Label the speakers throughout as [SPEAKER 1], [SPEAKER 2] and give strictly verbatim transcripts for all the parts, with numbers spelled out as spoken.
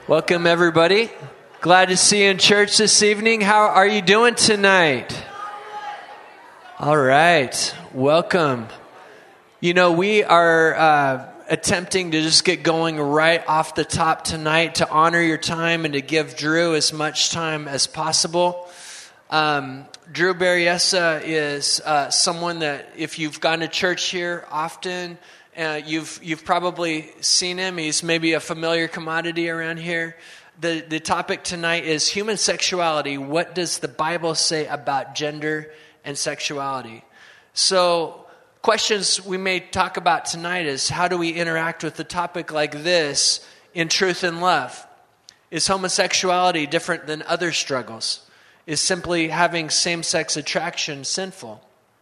[SPEAKER 1] Welcome, everybody. Glad to see you in church this evening. How are you doing tonight? All right. Welcome. You know, we are uh, attempting to just get going right off the top tonight to honor your time and to give Drew as much time as possible. Um, Drew Berryessa is uh, someone that if you've gone to church here often, Uh, you've you've probably seen him. He's maybe a familiar commodity around here. The the topic tonight is human sexuality. What does the Bible say about gender and sexuality? So questions we may talk about tonight is how do we interact with a topic like this in truth and love? Is homosexuality different than other struggles? Is simply having same-sex attraction sinful?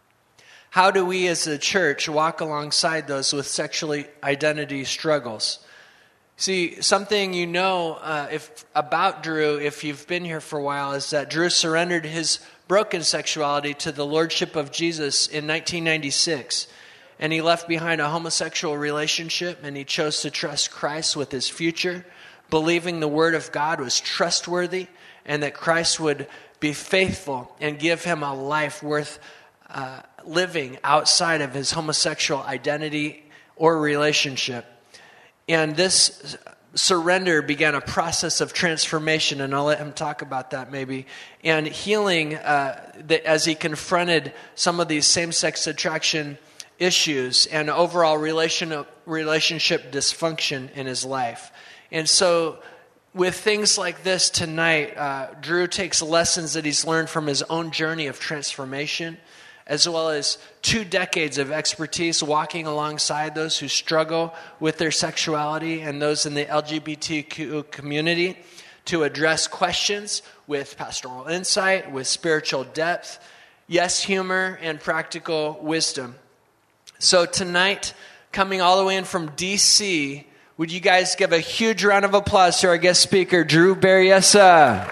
[SPEAKER 1] How do we as a church walk alongside those with sexual identity struggles? See, something you know uh, if about Drew, if you've been here for a while, is that Drew surrendered his broken sexuality to the lordship of Jesus in nineteen ninety-six. And he left behind a homosexual relationship, and he chose to trust Christ with his future, believing the word of God was trustworthy and that Christ would be faithful and give him a life worth Uh, living outside of his homosexual identity or relationship. And this surrender began a process of transformation, and I'll let him talk about that maybe, and healing uh, that as he confronted some of these same-sex attraction issues and overall relation, relationship dysfunction in his life. And so with things like this tonight, uh, Drew takes lessons that he's learned from his own journey of transformation, as well as two decades of expertise walking alongside those who struggle with their sexuality and those in the L G B T Q community to address questions with pastoral insight, with spiritual depth, yes, humor, and practical wisdom. So tonight, coming all the way in from D C, would you guys give a huge round of applause to our guest speaker, Drew Berryessa.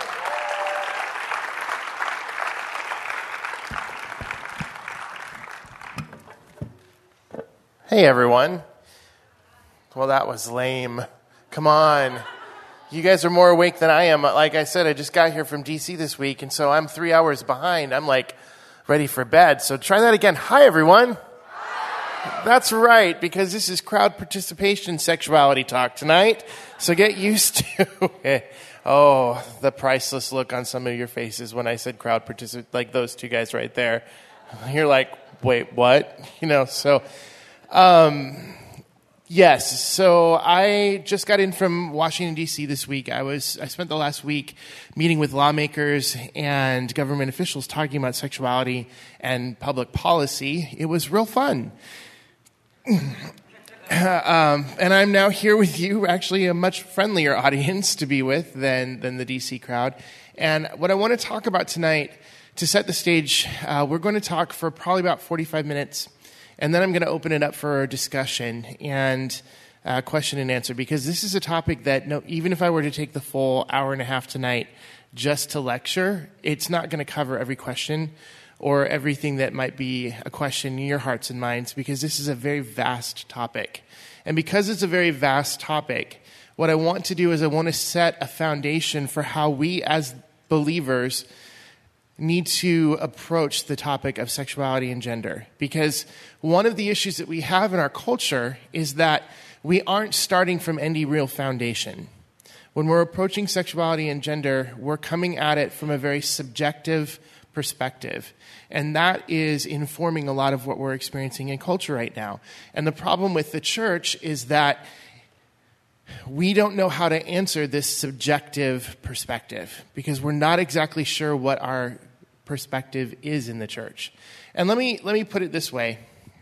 [SPEAKER 2] Hey, everyone. Well, that was lame. Come on. You guys are more awake than I am. Like I said, I just got here from D C this week, and so I'm three hours behind. I'm, like, ready for bed. So try that again. Hi, everyone. Hi. That's right, because this is crowd participation sexuality talk tonight. So get used to it. Oh, the priceless look on some of your faces when I said crowd participation, like those two guys right there. You're like, wait, what? You know, so... Um, yes, so I just got in from Washington, D C this week. I was, I spent the last week meeting with lawmakers and government officials talking about sexuality and public policy. It was real fun. um, and I'm now here with you, actually a much friendlier audience to be with than, than the D C crowd. And what I want to talk about tonight, to set the stage, uh, we're going to talk for probably about forty-five minutes. And then I'm going to open it up for discussion and uh, question and answer, because this is a topic that no, even if I were to take the full hour and a half tonight just to lecture, it's not going to cover every question or everything that might be a question in your hearts and minds, because this is a very vast topic. And because it's a very vast topic, what I want to do is I want to set a foundation for how we as believers need to approach the topic of sexuality and gender. Because one of the issues that we have in our culture is that we aren't starting from any real foundation. When we're approaching sexuality and gender, we're coming at it from a very subjective perspective. And that is informing a lot of what we're experiencing in culture right now. And the problem with the church is that we don't know how to answer this subjective perspective, because we're not exactly sure what our perspective is in the church. And let me let me put it this way.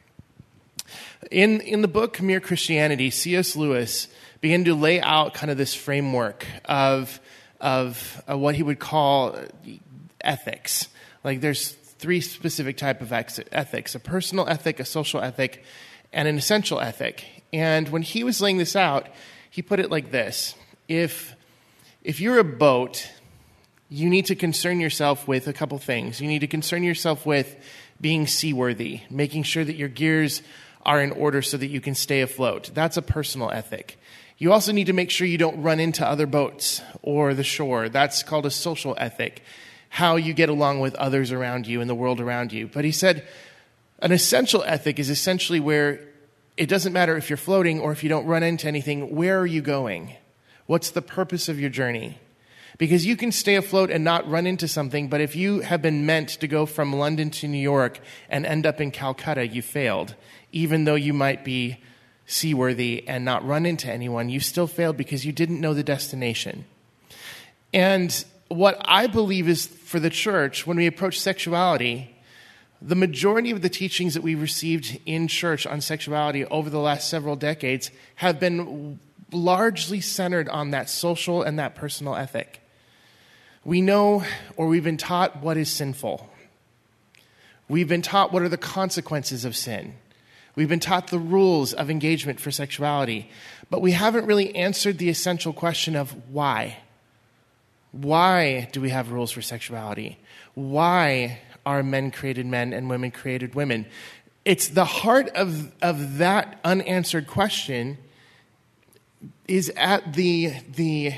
[SPEAKER 2] In in the book Mere Christianity, C S Lewis began to lay out kind of this framework of of uh, what he would call ethics. Like there's three specific type of ethics: a personal ethic, a social ethic, and an essential ethic. And when he was laying this out, he put it like this: if if you're a boat, you need to concern yourself with a couple things. You need to concern yourself with being seaworthy, making sure that your gears are in order so that you can stay afloat. That's a personal ethic. You also need to make sure you don't run into other boats or the shore. That's called a social ethic, how you get along with others around you and the world around you. But he said an essential ethic is essentially where it doesn't matter if you're floating or if you don't run into anything, where are you going? What's the purpose of your journey? Because you can stay afloat and not run into something, but if you have been meant to go from London to New York and end up in Calcutta, you failed. Even though you might be seaworthy and not run into anyone, you still failed because you didn't know the destination. And what I believe is for the church, when we approach sexuality, the majority of the teachings that we've received in church on sexuality over the last several decades have been largely centered on that social and that personal ethic. We know, or we've been taught, what is sinful. We've been taught what are the consequences of sin. We've been taught the rules of engagement for sexuality, but we haven't really answered the essential question of why. Why do we have rules for sexuality? Why are men created men and women created women? It's the heart of, of that unanswered question is at the, the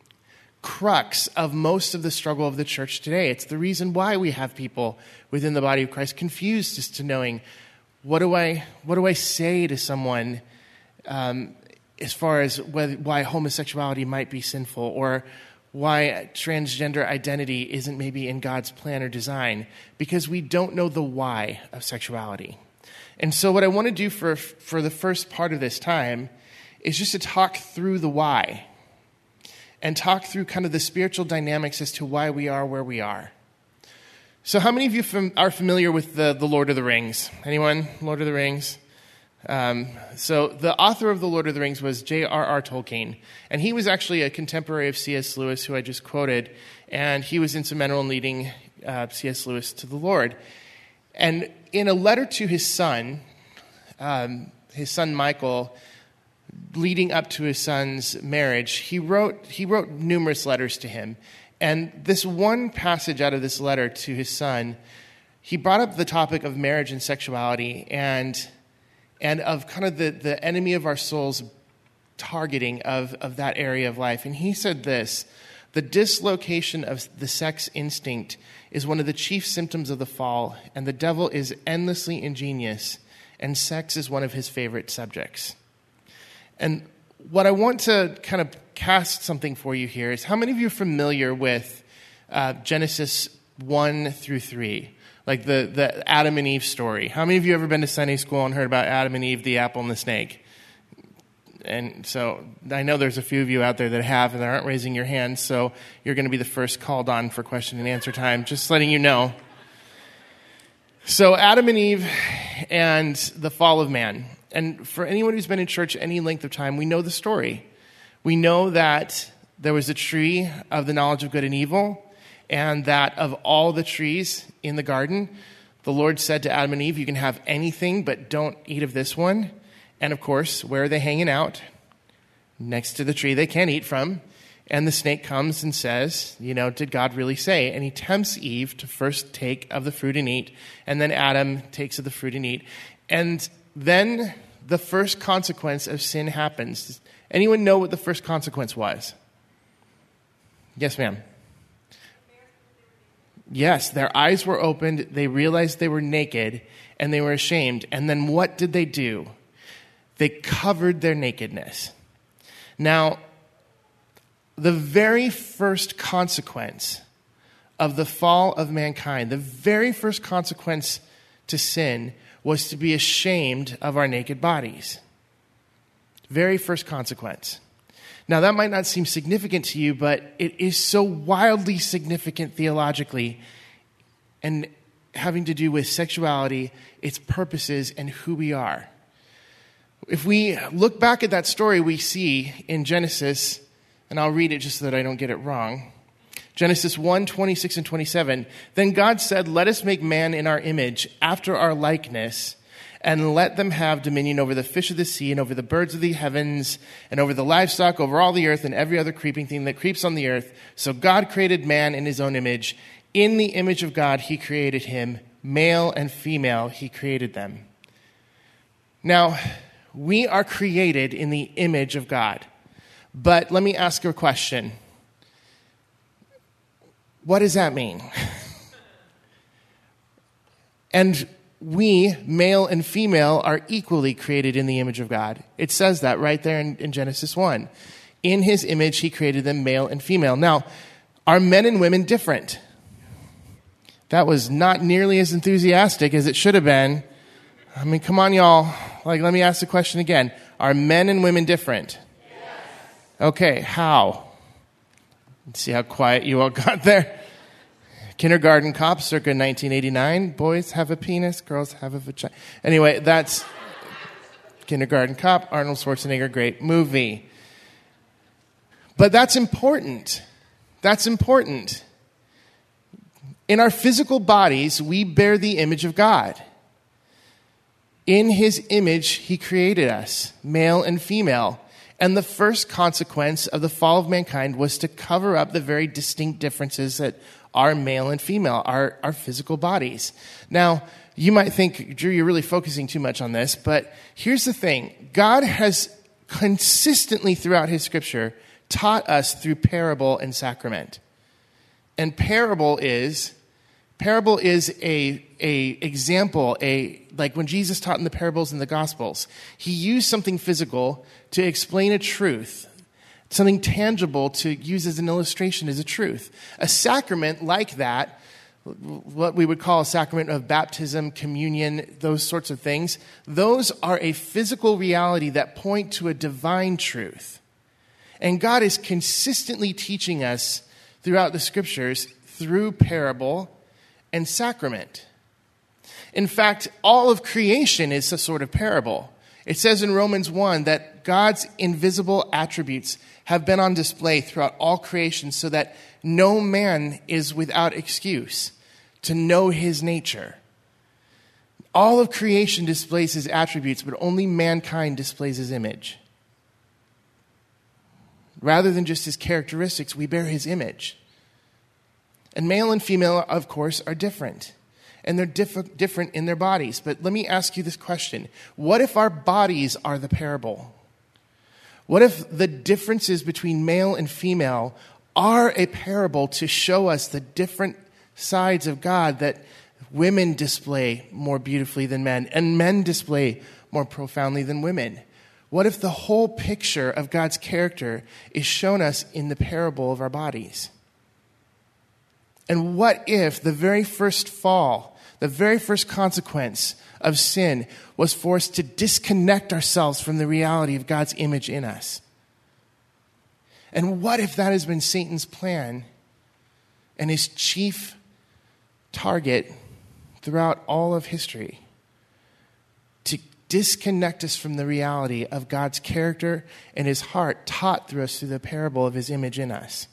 [SPEAKER 2] crux of most of the struggle of the church today. It's the reason why we have people within the body of Christ confused as to knowing, what do I, what do I say to someone um, as far as whether, why homosexuality might be sinful, or why transgender identity isn't maybe in God's plan or design, because we don't know the why of sexuality. And so what I want to do for, for the first part of this time is just to talk through the why and talk through kind of the spiritual dynamics as to why we are where we are. So how many of you fam- are familiar with the, the Lord of the Rings? Anyone? Lord of the Rings? Um, so the author of the Lord of the Rings was J R R Tolkien, and he was actually a contemporary of C S Lewis, who I just quoted, and he was instrumental in leading uh, C S Lewis to the Lord. And in a letter to his son, um, his son Michael, leading up to his son's marriage, he wrote he wrote numerous letters to him. And this one passage out of this letter to his son, he brought up the topic of marriage and sexuality and and of kind of the, the enemy of our souls targeting of, of that area of life. And he said this: the dislocation of the sex instinct is one of the chief symptoms of the fall, and the devil is endlessly ingenious, and sex is one of his favorite subjects. And what I want to kind of cast something for you here is, how many of you are familiar with uh, Genesis one through three? Like the, the Adam and Eve story. How many of you have ever been to Sunday school and heard about Adam and Eve, the apple and the snake? And so I know there's a few of you out there that have and that aren't raising your hands, so you're going to be the first called on for question and answer time, just letting you know. So Adam and Eve and the fall of man. And for anyone who's been in church any length of time, we know the story. We know that there was a tree of the knowledge of good and evil, and that of all the trees in the garden, the Lord said to Adam and Eve, you can have anything, but don't eat of this one. And of course, where are they hanging out? Next to the tree they can't eat from. And the snake comes and says, you know, did God really say? And he tempts Eve to first take of the fruit and eat. And then Adam takes of the fruit and eat. And then the first consequence of sin happens. Does anyone know what the first consequence was? Yes, ma'am. Yes, their eyes were opened, they realized they were naked, and they were ashamed. And then what did they do? They covered their nakedness. Now, the very first consequence of the fall of mankind, the very first consequence to sin, was to be ashamed of our naked bodies. Very first consequence. Now, that might not seem significant to you, but it is so wildly significant theologically, and having to do with sexuality, its purposes, and who we are. If we look back at that story, we see in Genesis, and I'll read it just so that I don't get it wrong. Genesis one, twenty-six and twenty-seven. Then God said, let us make man in our image, after our likeness, and let them have dominion over the fish of the sea and over the birds of the heavens and over the livestock, over all the earth and every other creeping thing that creeps on the earth. So God created man in his own image. In the image of God, he created him. Male and female, he created them. Now, we are created in the image of God. But let me ask you a question. What does that mean? And we, male and female, are equally created in the image of God. It says that right there in, in Genesis one. In his image, he created them male and female. Now, are men and women different? That was not nearly as enthusiastic as it should have been. I mean, come on, y'all. Like, let me ask the question again. Are men and women different? Yes. Okay, how? Let's see how quiet you all got there. Kindergarten Cop, circa nineteen eighty-nine. Boys have a penis, girls have a vagina. Anyway, that's Kindergarten Cop, Arnold Schwarzenegger, great movie. But that's important. That's important. In our physical bodies, we bear the image of God. In his image, he created us, male and female. And the first consequence of the fall of mankind was to cover up the very distinct differences that are male and female, our, our physical bodies. Now, you might think, Drew, you're really focusing too much on this, but here's the thing. God has consistently throughout his scripture taught us through parable and sacrament. And parable is parable is a a example, a like when Jesus taught in the parables in the Gospels, he used something physical to explain a truth, something tangible to use as an illustration as a truth. A sacrament like that, what we would call a sacrament of baptism, communion, those sorts of things, those are a physical reality that point to a divine truth. And God is consistently teaching us throughout the scriptures through parable and sacrament. In fact, all of creation is a sort of parable. It says in Romans one that God's invisible attributes have been on display throughout all creation so that no man is without excuse to know his nature. All of creation displays his attributes, but only mankind displays his image. Rather than just his characteristics, we bear his image. And male and female, of course, are different. And they're diff- different in their bodies. But let me ask you this question. What if our bodies are the parable? What if the differences between male and female are a parable to show us the different sides of God that women display more beautifully than men, and men display more profoundly than women? What if the whole picture of God's character is shown us in the parable of our bodies? And what if the very first fall, the very first consequence of sin was for us to disconnect ourselves from the reality of God's image in us? And what if that has been Satan's plan and his chief target throughout all of history? To disconnect us from the reality of God's character and his heart taught through us through the parable of his image in us.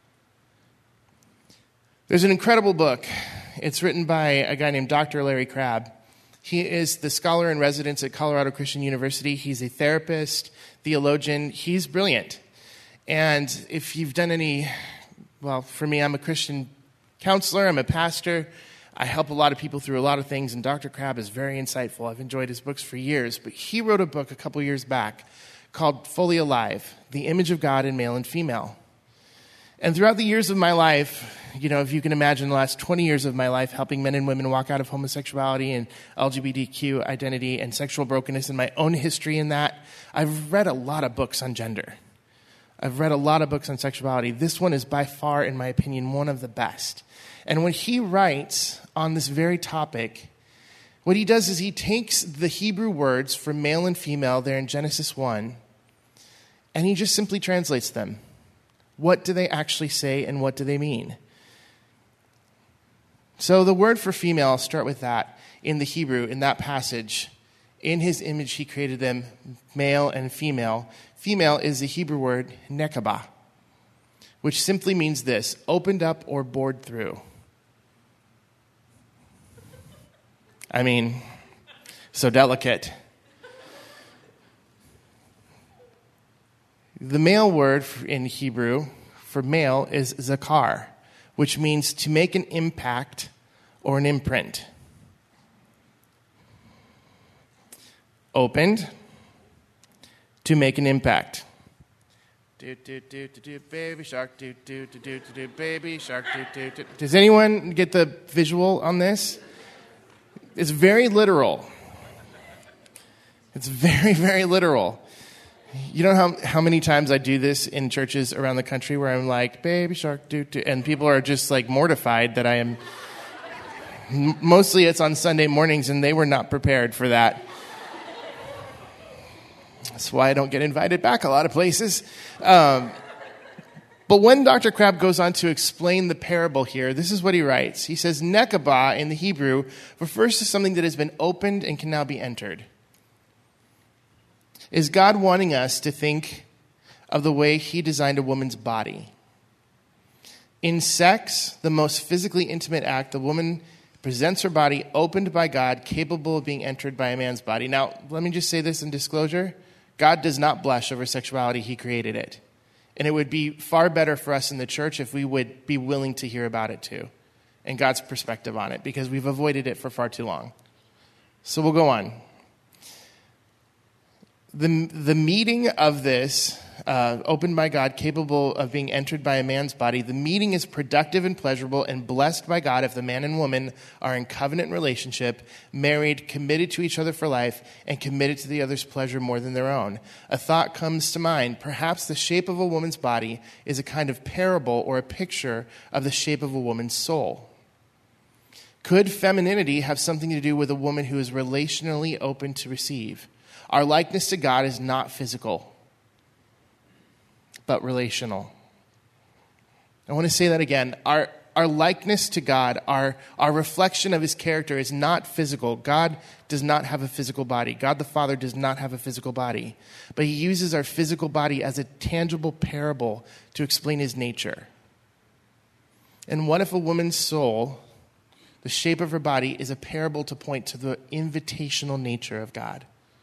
[SPEAKER 2] There's an incredible book. It's written by a guy named Doctor Larry Crabb. He is the scholar in residence at Colorado Christian University. He's a therapist, theologian. He's brilliant. And if you've done any, well, for me, I'm a Christian counselor. I'm a pastor. I help a lot of people through a lot of things, and Doctor Crabb is very insightful. I've enjoyed his books for years. But he wrote a book a couple years back called Fully Alive, The Image of God in Male and Female. And throughout the years of my life, you know, if you can imagine the last twenty years of my life helping men and women walk out of homosexuality and L G B T Q identity and sexual brokenness and my own history in that, I've read a lot of books on gender. I've read a lot of books on sexuality. This one is by far, in my opinion, one of the best. And when he writes on this very topic, what he does is he takes the Hebrew words for male and female there in Genesis one, and he just simply translates them. What do they actually say and what do they mean? So the word for female, I'll start with that. In the Hebrew, in that passage, in his image he created them, male and female. Female is the Hebrew word nekabah, which simply means this: opened up or bored through. I mean, so delicate. The male word in Hebrew for male is zakar, which means to make an impact or an imprint. Opened, to make an impact. Do, do, do, do, do, baby shark, do, do, do, do, do, do, baby shark, do, do, do. Does anyone get the visual on this? It's very literal. It's very, very literal. You know how how many times I do this in churches around the country where I'm like, baby shark, do, do, and people are just like mortified that I am. Mostly it's on Sunday mornings, and they were not prepared for that. That's why I don't get invited back a lot of places. Um, but when Doctor Crabb goes on to explain the parable here, this is what he writes. He says, Nekabah in the Hebrew refers to something that has been opened and can now be entered. Is God wanting us to think of the way he designed a woman's body? In sex, the most physically intimate act, the woman presents her body opened by God, capable of being entered by a man's body. Now, let me just say this in disclosure. God does not blush over sexuality. He created it. And it would be far better for us in the church if we would be willing to hear about it too, and God's perspective on it, because we've avoided it for far too long. So we'll go on. The, the meaning of this, uh, opened by God, capable of being entered by a man's body, the meaning is productive and pleasurable and blessed by God if the man and woman are in covenant relationship, married, committed to each other for life, and committed to the other's pleasure more than their own. A thought comes to mind. Perhaps the shape of a woman's body is a kind of parable or a picture of the shape of a woman's soul. Could femininity have something to do with a woman who is relationally open to receive? Our likeness to God is not physical, but relational. I want to say that again. Our, our likeness to God, our, our reflection of his character is not physical. God does not have a physical body. God the Father does not have a physical body. But he uses our physical body as a tangible parable to explain his nature. And what if a woman's soul, the shape of her body, is a parable to point to the invitational nature of God?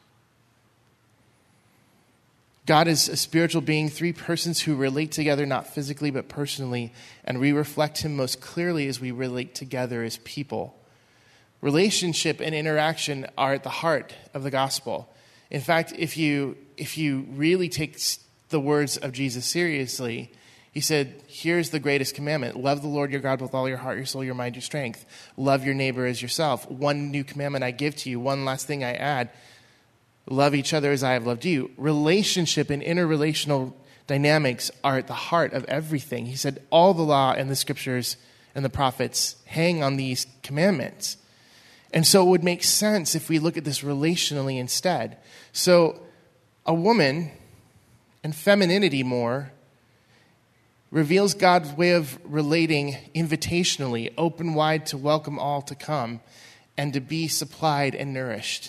[SPEAKER 2] God is a spiritual being, three persons who relate together not physically but personally, and we reflect him most clearly as we relate together as people. Relationship and interaction are at the heart of the gospel. In fact, if you if you really take the words of Jesus seriously, he said, here's the greatest commandment. Love the Lord your God with all your heart, your soul, your mind, your strength. Love your neighbor as yourself. One new commandment I give to you. One last thing I add. Love each other as I have loved you. Relationship and interrelational dynamics are at the heart of everything. He said all the law and the scriptures and the prophets hang on these commandments. And so it would make sense if we look at this relationally instead. So a woman and femininity more reveals God's way of relating invitationally, open wide to welcome all to come and to be supplied and nourished.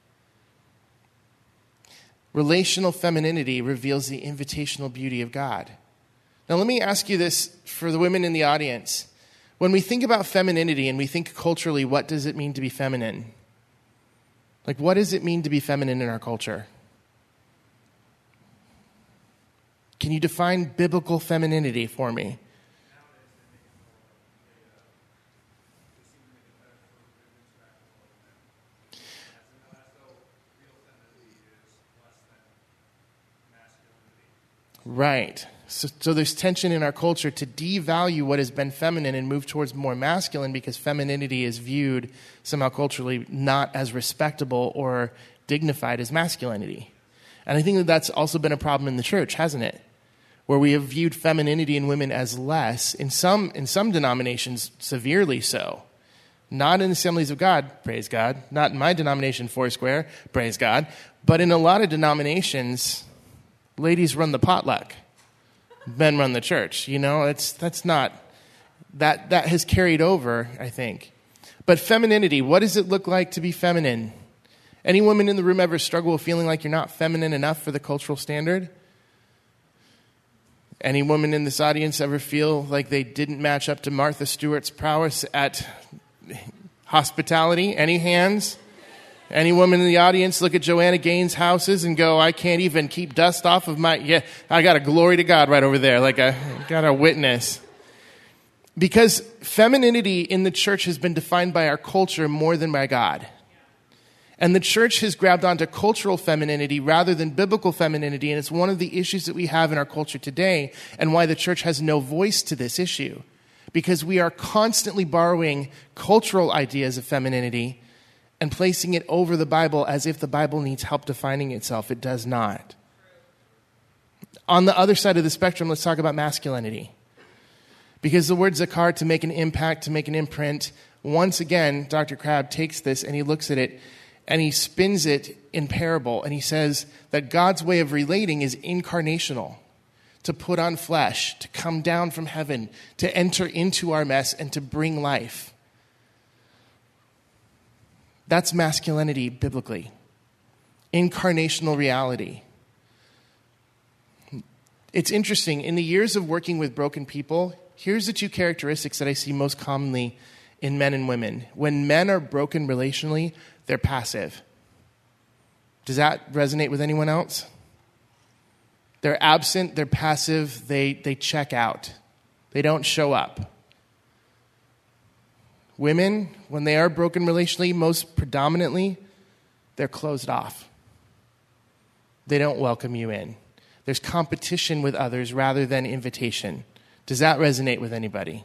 [SPEAKER 2] Relational femininity reveals the invitational beauty of God. Now, let me ask you this for the women in the audience. When we think about femininity and we think culturally, what does it mean to be feminine? Like, what does it mean to be feminine in our culture? Can you define biblical femininity for me? Right. So, so there's tension in our culture to devalue what has been feminine and move towards more masculine because femininity is viewed somehow culturally not as respectable or dignified as masculinity. And I think that that's also been a problem in the church, hasn't it? Where we have viewed femininity in women as less, in some in some denominations severely so. Not in Assemblies of God, praise God. Not in my denomination, Foursquare, praise God. But in a lot of denominations, ladies run the potluck. Men run the church. You know, it's that's not that that has carried over, I think. But femininity, what does it look like to be feminine? Any woman in the room ever struggle with feeling like you're not feminine enough for the cultural standard? Any woman in this audience ever feel like they didn't match up to Martha Stewart's prowess at hospitality? Any hands? Any woman in the audience look at Joanna Gaines' houses and go, I can't even keep dust off of my, yeah, I got a glory to God right over there, like I got a witness. Because femininity in the church has been defined by our culture more than by God. And the church has grabbed onto cultural femininity rather than biblical femininity, and it's one of the issues that we have in our culture today and why the church has no voice to this issue. Because we are constantly borrowing cultural ideas of femininity and placing it over the Bible as if the Bible needs help defining itself. It does not. On the other side of the spectrum, let's talk about masculinity. Because the word zakar, to make an impact, to make an imprint, once again, Doctor Crabb takes this and he looks at it and he spins it in parable. And he says that God's way of relating is incarnational, to put on flesh, to come down from heaven, to enter into our mess and to bring life. That's masculinity biblically. Incarnational reality. It's interesting. In the years of working with broken people, here's the two characteristics that I see most commonly in men and women. When men are broken relationally, they're passive. Does that resonate with anyone else? They're absent, they're passive, they, they check out. They don't show up. Women, when they are broken relationally, most predominantly, they're closed off. They don't welcome you in. There's competition with others rather than invitation. Does that resonate with anybody?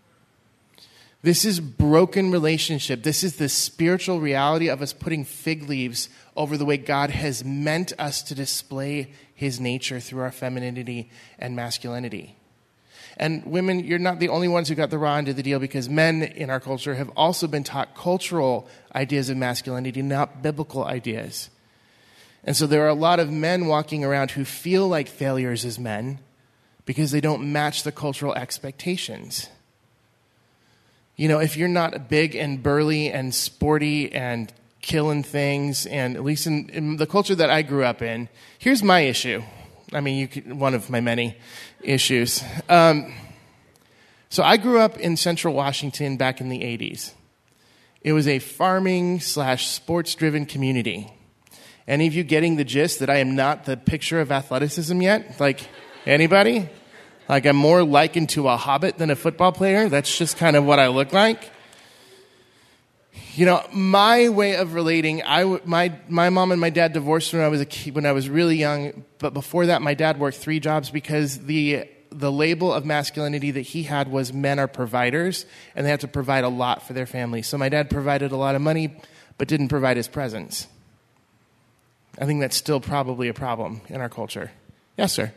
[SPEAKER 2] This is broken relationship. This is the spiritual reality of us putting fig leaves over the way God has meant us to display his nature through our femininity and masculinity. And women, you're not the only ones who got the raw end of the deal, because men in our culture have also been taught cultural ideas of masculinity, not biblical ideas. And so there are a lot of men walking around who feel like failures as men because they don't match the cultural expectations. You know, if you're not big and burly and sporty and killing things, and at least in, in the culture that I grew up in, here's my issue. I mean, you could, one of my many issues. Um, so I grew up in Central Washington back in the eighties. It was a farming slash sports-driven community. Any of you getting the gist that I am not the picture of athleticism yet? Like, anybody? Like, I'm more likened to a hobbit than a football player. That's just kind of what I look like. You know, my way of relating, I w- my my mom and my dad divorced when I was a kid, when I was really young. But before that, my dad worked three jobs because the the label of masculinity that he had was men are providers, and they had to provide a lot for their family. So my dad provided a lot of money, but didn't provide his presence. I think that's still probably a problem in our culture. Yes, sir.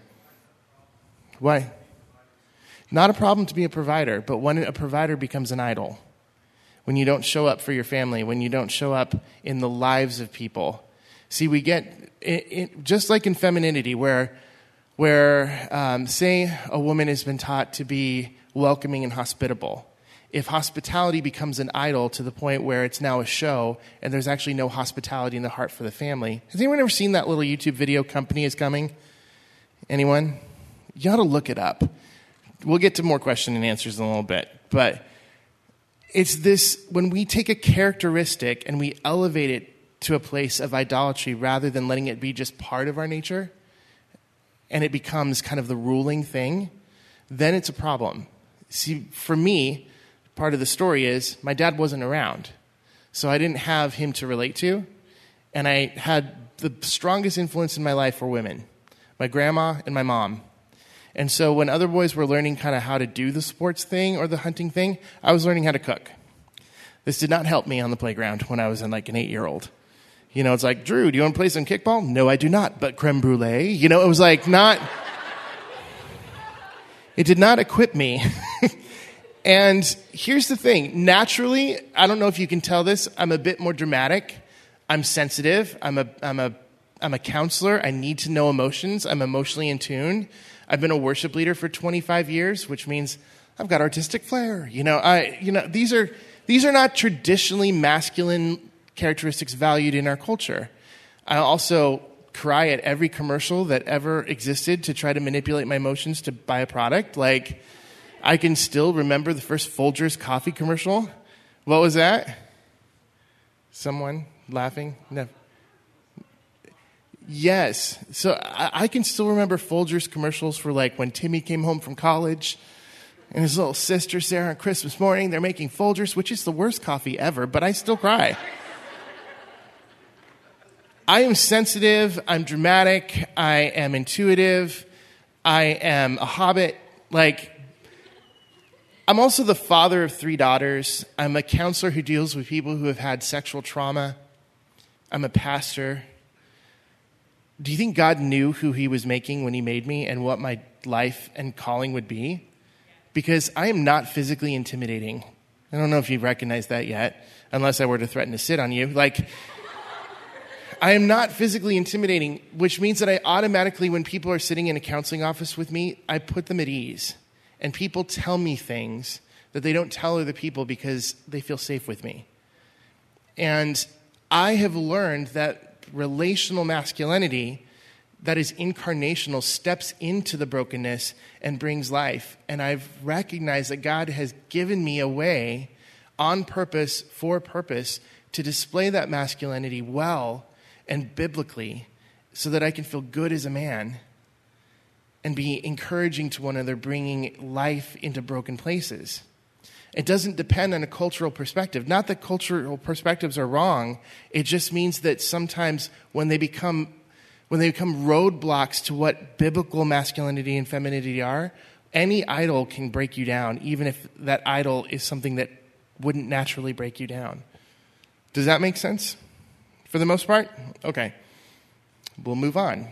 [SPEAKER 2] Why? Not a problem to be a provider, but when a provider becomes an idol, when you don't show up for your family, when you don't show up in the lives of people. See, we get, it, it, just like in femininity, where, where um, say a woman has been taught to be welcoming and hospitable. If hospitality becomes an idol to the point where it's now a show and there's actually no hospitality in the heart for the family. Has anyone ever seen that little YouTube video, Company is Coming? Anyone? You ought to look it up. We'll get to more question and answers in a little bit. But it's this, when we take a characteristic and we elevate it to a place of idolatry rather than letting it be just part of our nature, and it becomes kind of the ruling thing, then it's a problem. See, for me, part of the story is my dad wasn't around. So I didn't have him to relate to. And I had the strongest influence in my life were women, my grandma and my mom. And so when other boys were learning kind of how to do the sports thing or the hunting thing, I was learning how to cook. This did not help me on the playground when I was in like an eight-year-old. You know, it's like, Drew, do you want to play some kickball? No, I do not, but creme brulee. You know, it was like not, it did not equip me. And here's the thing. Naturally, I don't know if you can tell this, I'm a bit more dramatic. I'm sensitive. I'm a, I'm a, I'm a counselor. I need to know emotions. I'm emotionally in tune. I've been a worship leader for twenty-five years, which means I've got artistic flair. You know, I, you know, these are, these are not traditionally masculine characteristics valued in our culture. I also cry at every commercial that ever existed to try to manipulate my emotions to buy a product. Like, I can still remember the first Folgers coffee commercial. What was that? Someone laughing? No. Yes. So I, I can still remember Folgers commercials for like when Timmy came home from college and his little sister Sarah on Christmas morning. They're making Folgers, which is the worst coffee ever, but I still cry. I am sensitive, I'm dramatic, I am intuitive, I am a hobbit. Like, I'm also the father of three daughters. I'm a counselor who deals with people who have had sexual trauma. I'm a pastor. Do you think God knew who he was making when he made me and what my life and calling would be? Because I am not physically intimidating. I don't know if you've recognized that yet, unless I were to threaten to sit on you. Like, I am not physically intimidating, which means that I automatically, when people are sitting in a counseling office with me, I put them at ease. And people tell me things that they don't tell other people because they feel safe with me. And I have learned that relational masculinity that is incarnational steps into the brokenness and brings life. And I've recognized that God has given me a way on purpose, for purpose, to display that masculinity well and biblically so that I can feel good as a man and be encouraging to one another, bringing life into broken places. It doesn't depend on a cultural perspective. Not that cultural perspectives are wrong. It just means that sometimes when they become when they become roadblocks to what biblical masculinity and femininity are, any idol can break you down, even if that idol is something that wouldn't naturally break you down. Does that make sense? For the most part? Okay. We'll move on.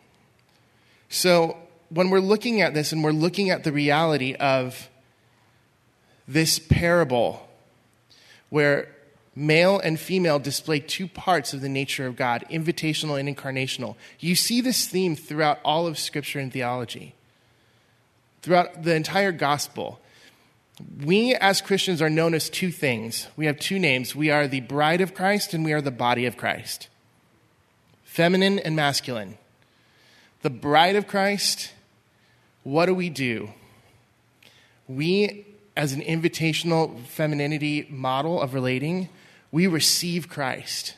[SPEAKER 2] So, when we're looking at this and we're looking at the reality of this parable where male and female display two parts of the nature of God, invitational and incarnational, you see this theme throughout all of Scripture and theology, throughout the entire gospel. We as Christians are known as two things. We have two names. We are the bride of Christ and we are the body of Christ. Feminine and masculine. The bride of Christ, what do we do? We, as an invitational femininity model of relating, we receive Christ.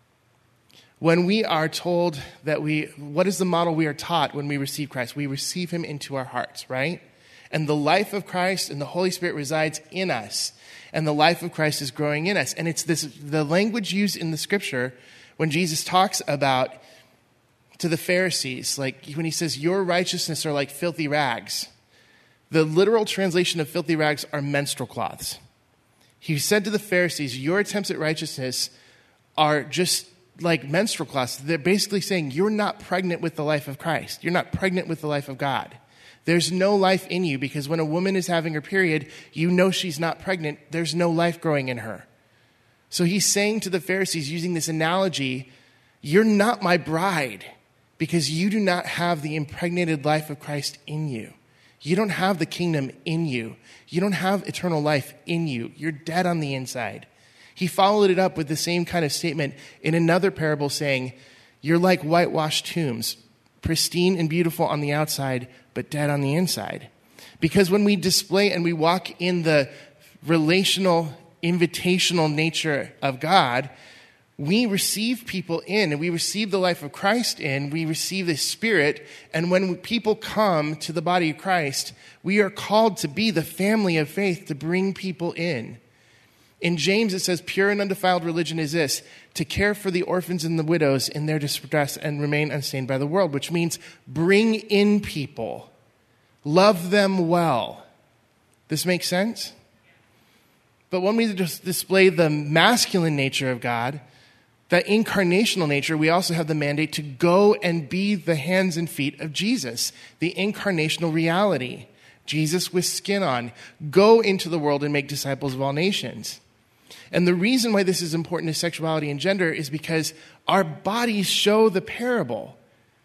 [SPEAKER 2] When we are told that we, what is the model we are taught when we receive Christ? We receive him into our hearts, right? And the life of Christ and the Holy Spirit resides in us. And the life of Christ is growing in us. And it's this, the language used in the scripture when Jesus talks about to the Pharisees, like when he says, your righteousness are like filthy rags. The literal translation of filthy rags are menstrual cloths. He said to the Pharisees, your attempts at righteousness are just like menstrual cloths. They're basically saying you're not pregnant with the life of Christ. You're not pregnant with the life of God. There's no life in you because when a woman is having her period, you know she's not pregnant. There's no life growing in her. So he's saying to the Pharisees, using this analogy, you're not my bride because you do not have the impregnated life of Christ in you. You don't have the kingdom in you. You don't have eternal life in you. You're dead on the inside. He followed it up with the same kind of statement in another parable saying, you're like whitewashed tombs, pristine and beautiful on the outside, but dead on the inside. Because when we display and we walk in the relational, invitational nature of God, we receive people in and we receive the life of Christ in, we receive the Spirit, and when people come to the body of Christ, we are called to be the family of faith to bring people in. In James it says, pure and undefiled religion is this, to care for the orphans and the widows in their distress and remain unstained by the world, which means bring in people, love them well. This makes sense? But when we just display the masculine nature of God, that incarnational nature, we also have the mandate to go and be the hands and feet of Jesus, the incarnational reality. Jesus with skin on. Go into the world and make disciples of all nations. And the reason why this is important to sexuality and gender is because our bodies show the parable.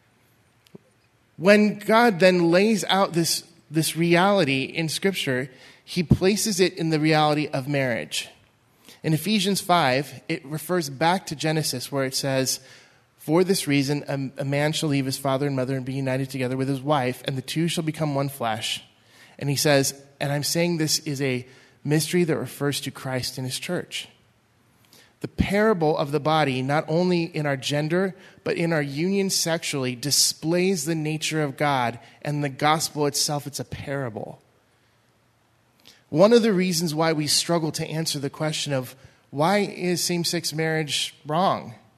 [SPEAKER 2] When God then lays out this, this reality in Scripture, he places it in the reality of marriage. In Ephesians five, it refers back to Genesis where it says, for this reason, a, a man shall leave his father and mother and be united together with his wife, and the two shall become one flesh. And he says, and I'm saying this is a mystery that refers to Christ and his church. The parable of the body, not only in our gender, but in our union sexually, displays the nature of God, and the gospel itself, it's a parable. One of the reasons why we struggle to answer the question of why is same-sex marriage wrong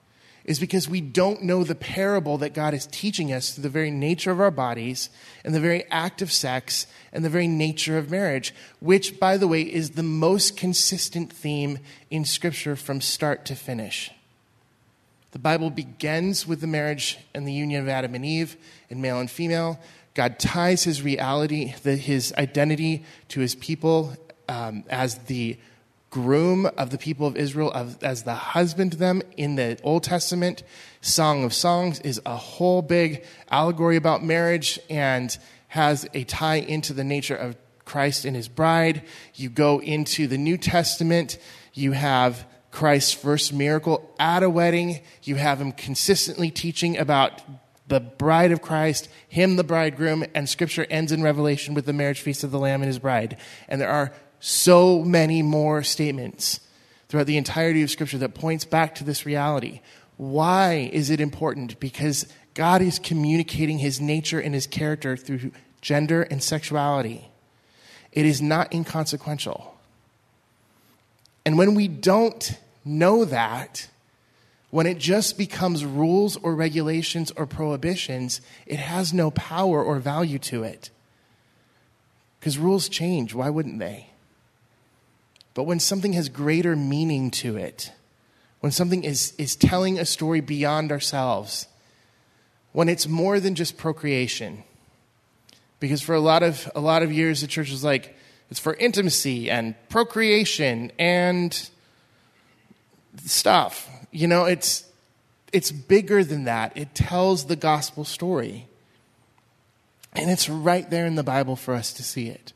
[SPEAKER 2] is because we don't know the parable that God is teaching us through the very nature of our bodies and the very act of sex and the very nature of marriage, which, by the way, is the most consistent theme in Scripture from start to finish. The Bible begins with the marriage and the union of Adam and Eve and male and female. God ties his reality, the, his identity to his people um, as the groom of the people of Israel, of, as the husband to them in the Old Testament. Song of Songs is a whole big allegory about marriage and has a tie into the nature of Christ and his bride. You go into the New Testament, you have Christ's first miracle at a wedding. You have him consistently teaching about the bride of Christ, him the bridegroom, and Scripture ends in Revelation with the marriage feast of the Lamb and his bride. And there are so many more statements throughout the entirety of Scripture that points back to this reality. Why is it important? Because God is communicating his nature and his character through gender and sexuality. It is not inconsequential. And when we don't know that, when it just becomes rules or regulations or prohibitions, it has no power or value to it. Because rules change, why wouldn't they? But when something has greater meaning to it, when something is, is telling a story beyond ourselves, when it's more than just procreation. Because for a lot of a lot of years the church was like, it's for intimacy and procreation and stuff. You know, it's it's bigger than that. It tells the gospel story. And it's right there in the Bible for us to see it.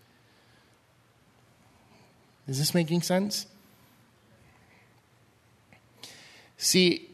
[SPEAKER 2] Is this making sense? See,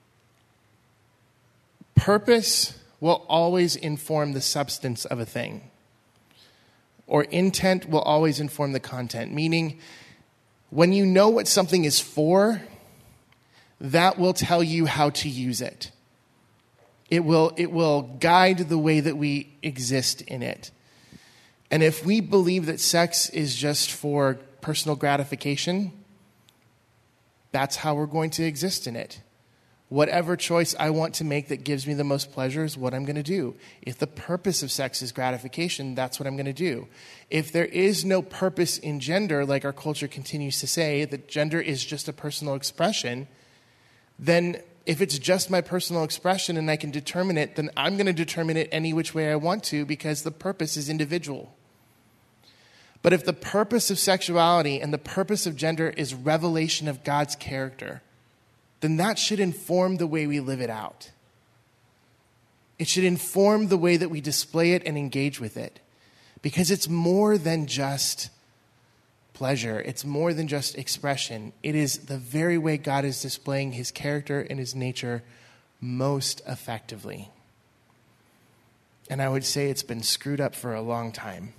[SPEAKER 2] purpose will always inform the substance of a thing. Or intent will always inform the content. Meaning, when you know what something is for, that will tell you how to use it. It will, it will guide the way that we exist in it. And if we believe that sex is just for personal gratification, that's how we're going to exist in it. Whatever choice I want to make that gives me the most pleasure is what I'm going to do. If the purpose of sex is gratification, that's what I'm going to do. If there is no purpose in gender, like our culture continues to say, that gender is just a personal expression, then if it's just my personal expression and I can determine it, then I'm going to determine it any which way I want to because the purpose is individual. But if the purpose of sexuality and the purpose of gender is revelation of God's character, then that should inform the way we live it out. It should inform the way that we display it and engage with it. Because it's more than just pleasure. It's more than just expression. It is the very way God is displaying his character and his nature most effectively. And I would say it's been screwed up for a long time.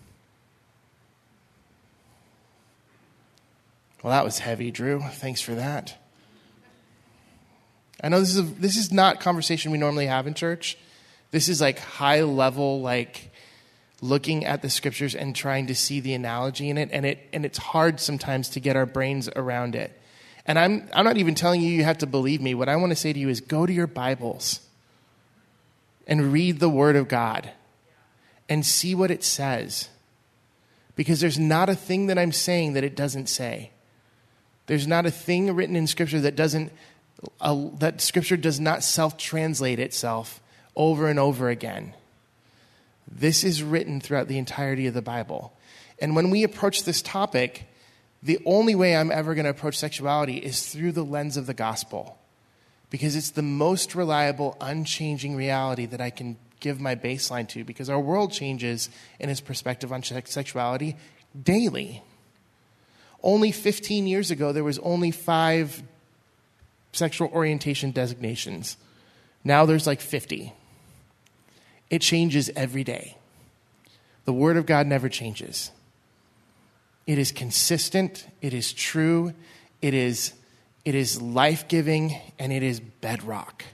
[SPEAKER 2] Well, that was heavy, Drew. Thanks for that. I know this is a, this is not conversation we normally have in church. This is like high level, like looking at the scriptures and trying to see the analogy in it, and it and it's hard sometimes to get our brains around it. And I'm I'm not even telling you you have to believe me. What I want to say to you is go to your Bibles and read the Word of God and see what it says. Because there's not a thing that I'm saying that it doesn't say. There's not a thing written in Scripture that doesn't uh, that Scripture does not self-translate itself over and over again. This is written throughout the entirety of the Bible. And when we approach this topic, the only way I'm ever going to approach sexuality is through the lens of the gospel. Because it's the most reliable, unchanging reality that I can give my baseline to. Because our world changes in its perspective on sexuality daily. Only fifteen years ago, there was only five sexual orientation designations. Now there's like fifty. It changes every day. The Word of God never changes. It is consistent, it is true, it is, it is life-giving, and it is bedrock.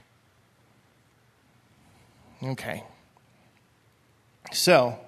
[SPEAKER 2] Okay. So,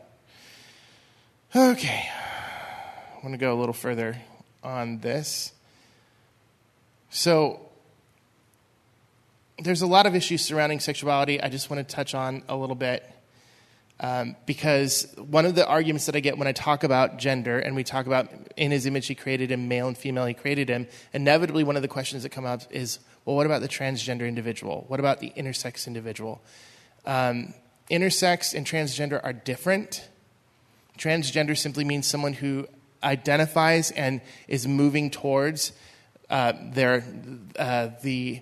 [SPEAKER 2] okay. I want to go a little further on this. So, there's a lot of issues surrounding sexuality I just want to touch on a little bit. Um, because one of the arguments that I get when I talk about gender, and we talk about in his image he created him, male and female he created him, inevitably one of the questions that come up is, well, what about the transgender individual? What about the intersex individual? Um, intersex and transgender are different. Transgender simply means someone who identifies and is moving towards uh, their uh, the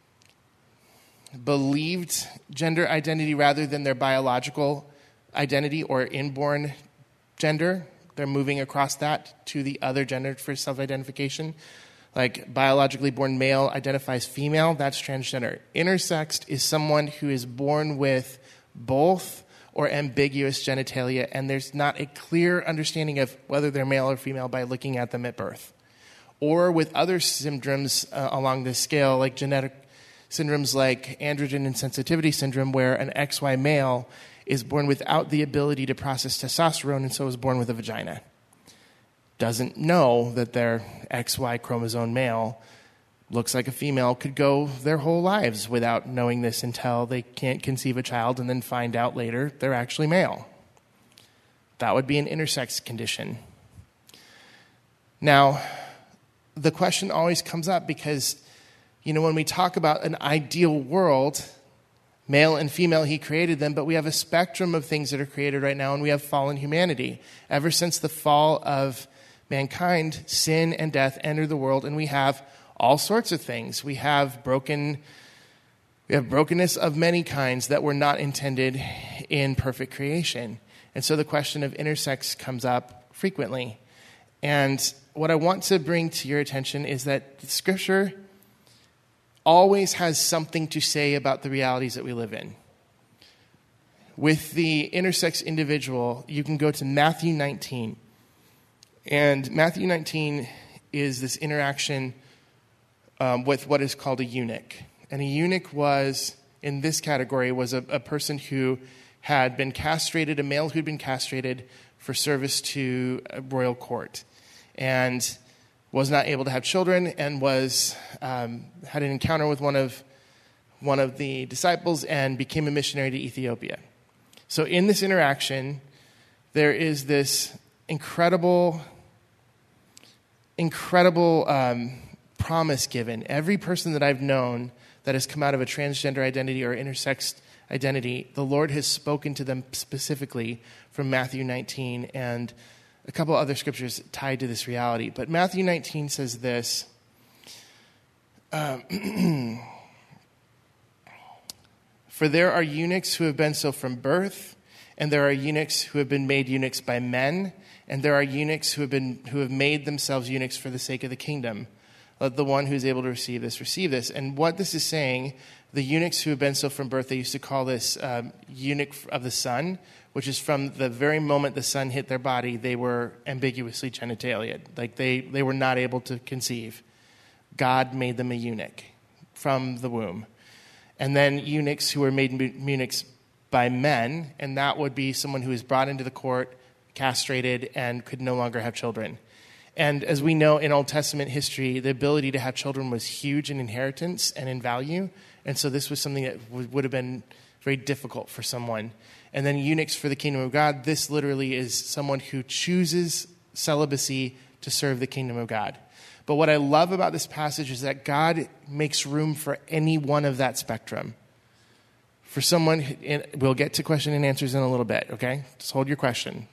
[SPEAKER 2] believed gender identity rather than their biological identity or inborn gender. They're moving across that to the other gender for self-identification. Like biologically born male identifies female, that's transgender. Intersexed is someone who is born with both or ambiguous genitalia, and there's not a clear understanding of whether they're male or female by looking at them at birth. Or with other syndromes uh, along this scale, like genetic syndromes like androgen insensitivity syndrome, where an X Y male is born without the ability to process testosterone and so is born with a vagina. Doesn't know that their X Y chromosome male looks like a female, could go their whole lives without knowing this until they can't conceive a child and then find out later they're actually male. That would be an intersex condition. Now, the question always comes up because, you know, when we talk about an ideal world, male and female, he created them, but we have a spectrum of things that are created right now, and we have fallen humanity. Ever since the fall of mankind, sin and death entered the world, and we have all sorts of things. We have broken, we have brokenness of many kinds that were not intended in perfect creation. And so the question of intersex comes up frequently. And what I want to bring to your attention is that Scripture always has something to say about the realities that we live in. With the intersex individual, you can go to Matthew nineteen. And Matthew nineteen is this interaction um, with what is called a eunuch. And a eunuch was, in this category, was a, a person who had been castrated, a male who'd been castrated for service to a royal court. And was not able to have children, and was um, had an encounter with one of one of the disciples and became a missionary to Ethiopia. So in this interaction, there is this incredible, incredible um, promise given. Every person that I've known that has come out of a transgender identity or intersex identity, the Lord has spoken to them specifically from Matthew nineteen and a couple other scriptures tied to this reality. But Matthew nineteen says this. Um, For there are eunuchs who have been so from birth, and there are eunuchs who have been made eunuchs by men, and there are eunuchs who have been who have made themselves eunuchs for the sake of the kingdom. Let the one who is able to receive this receive this. And what this is saying, the eunuchs who have been so from birth, they used to call this um, eunuch of the sun, which is from the very moment the sun hit their body, they were ambiguously genitalia. Like they, they were not able to conceive. God made them a eunuch from the womb. And then eunuchs who were made eunuchs by men, and that would be someone who is brought into the court, castrated, and could no longer have children. And as we know in Old Testament history, the ability to have children was huge in inheritance and in value. And so this was something that w- would have been very difficult for someone. And then eunuchs for the kingdom of God, this literally is someone who chooses celibacy to serve the kingdom of God. But what I love about this passage is that God makes room for any one of that spectrum. For someone, we'll get to question and answers in a little bit, okay? Just hold your question.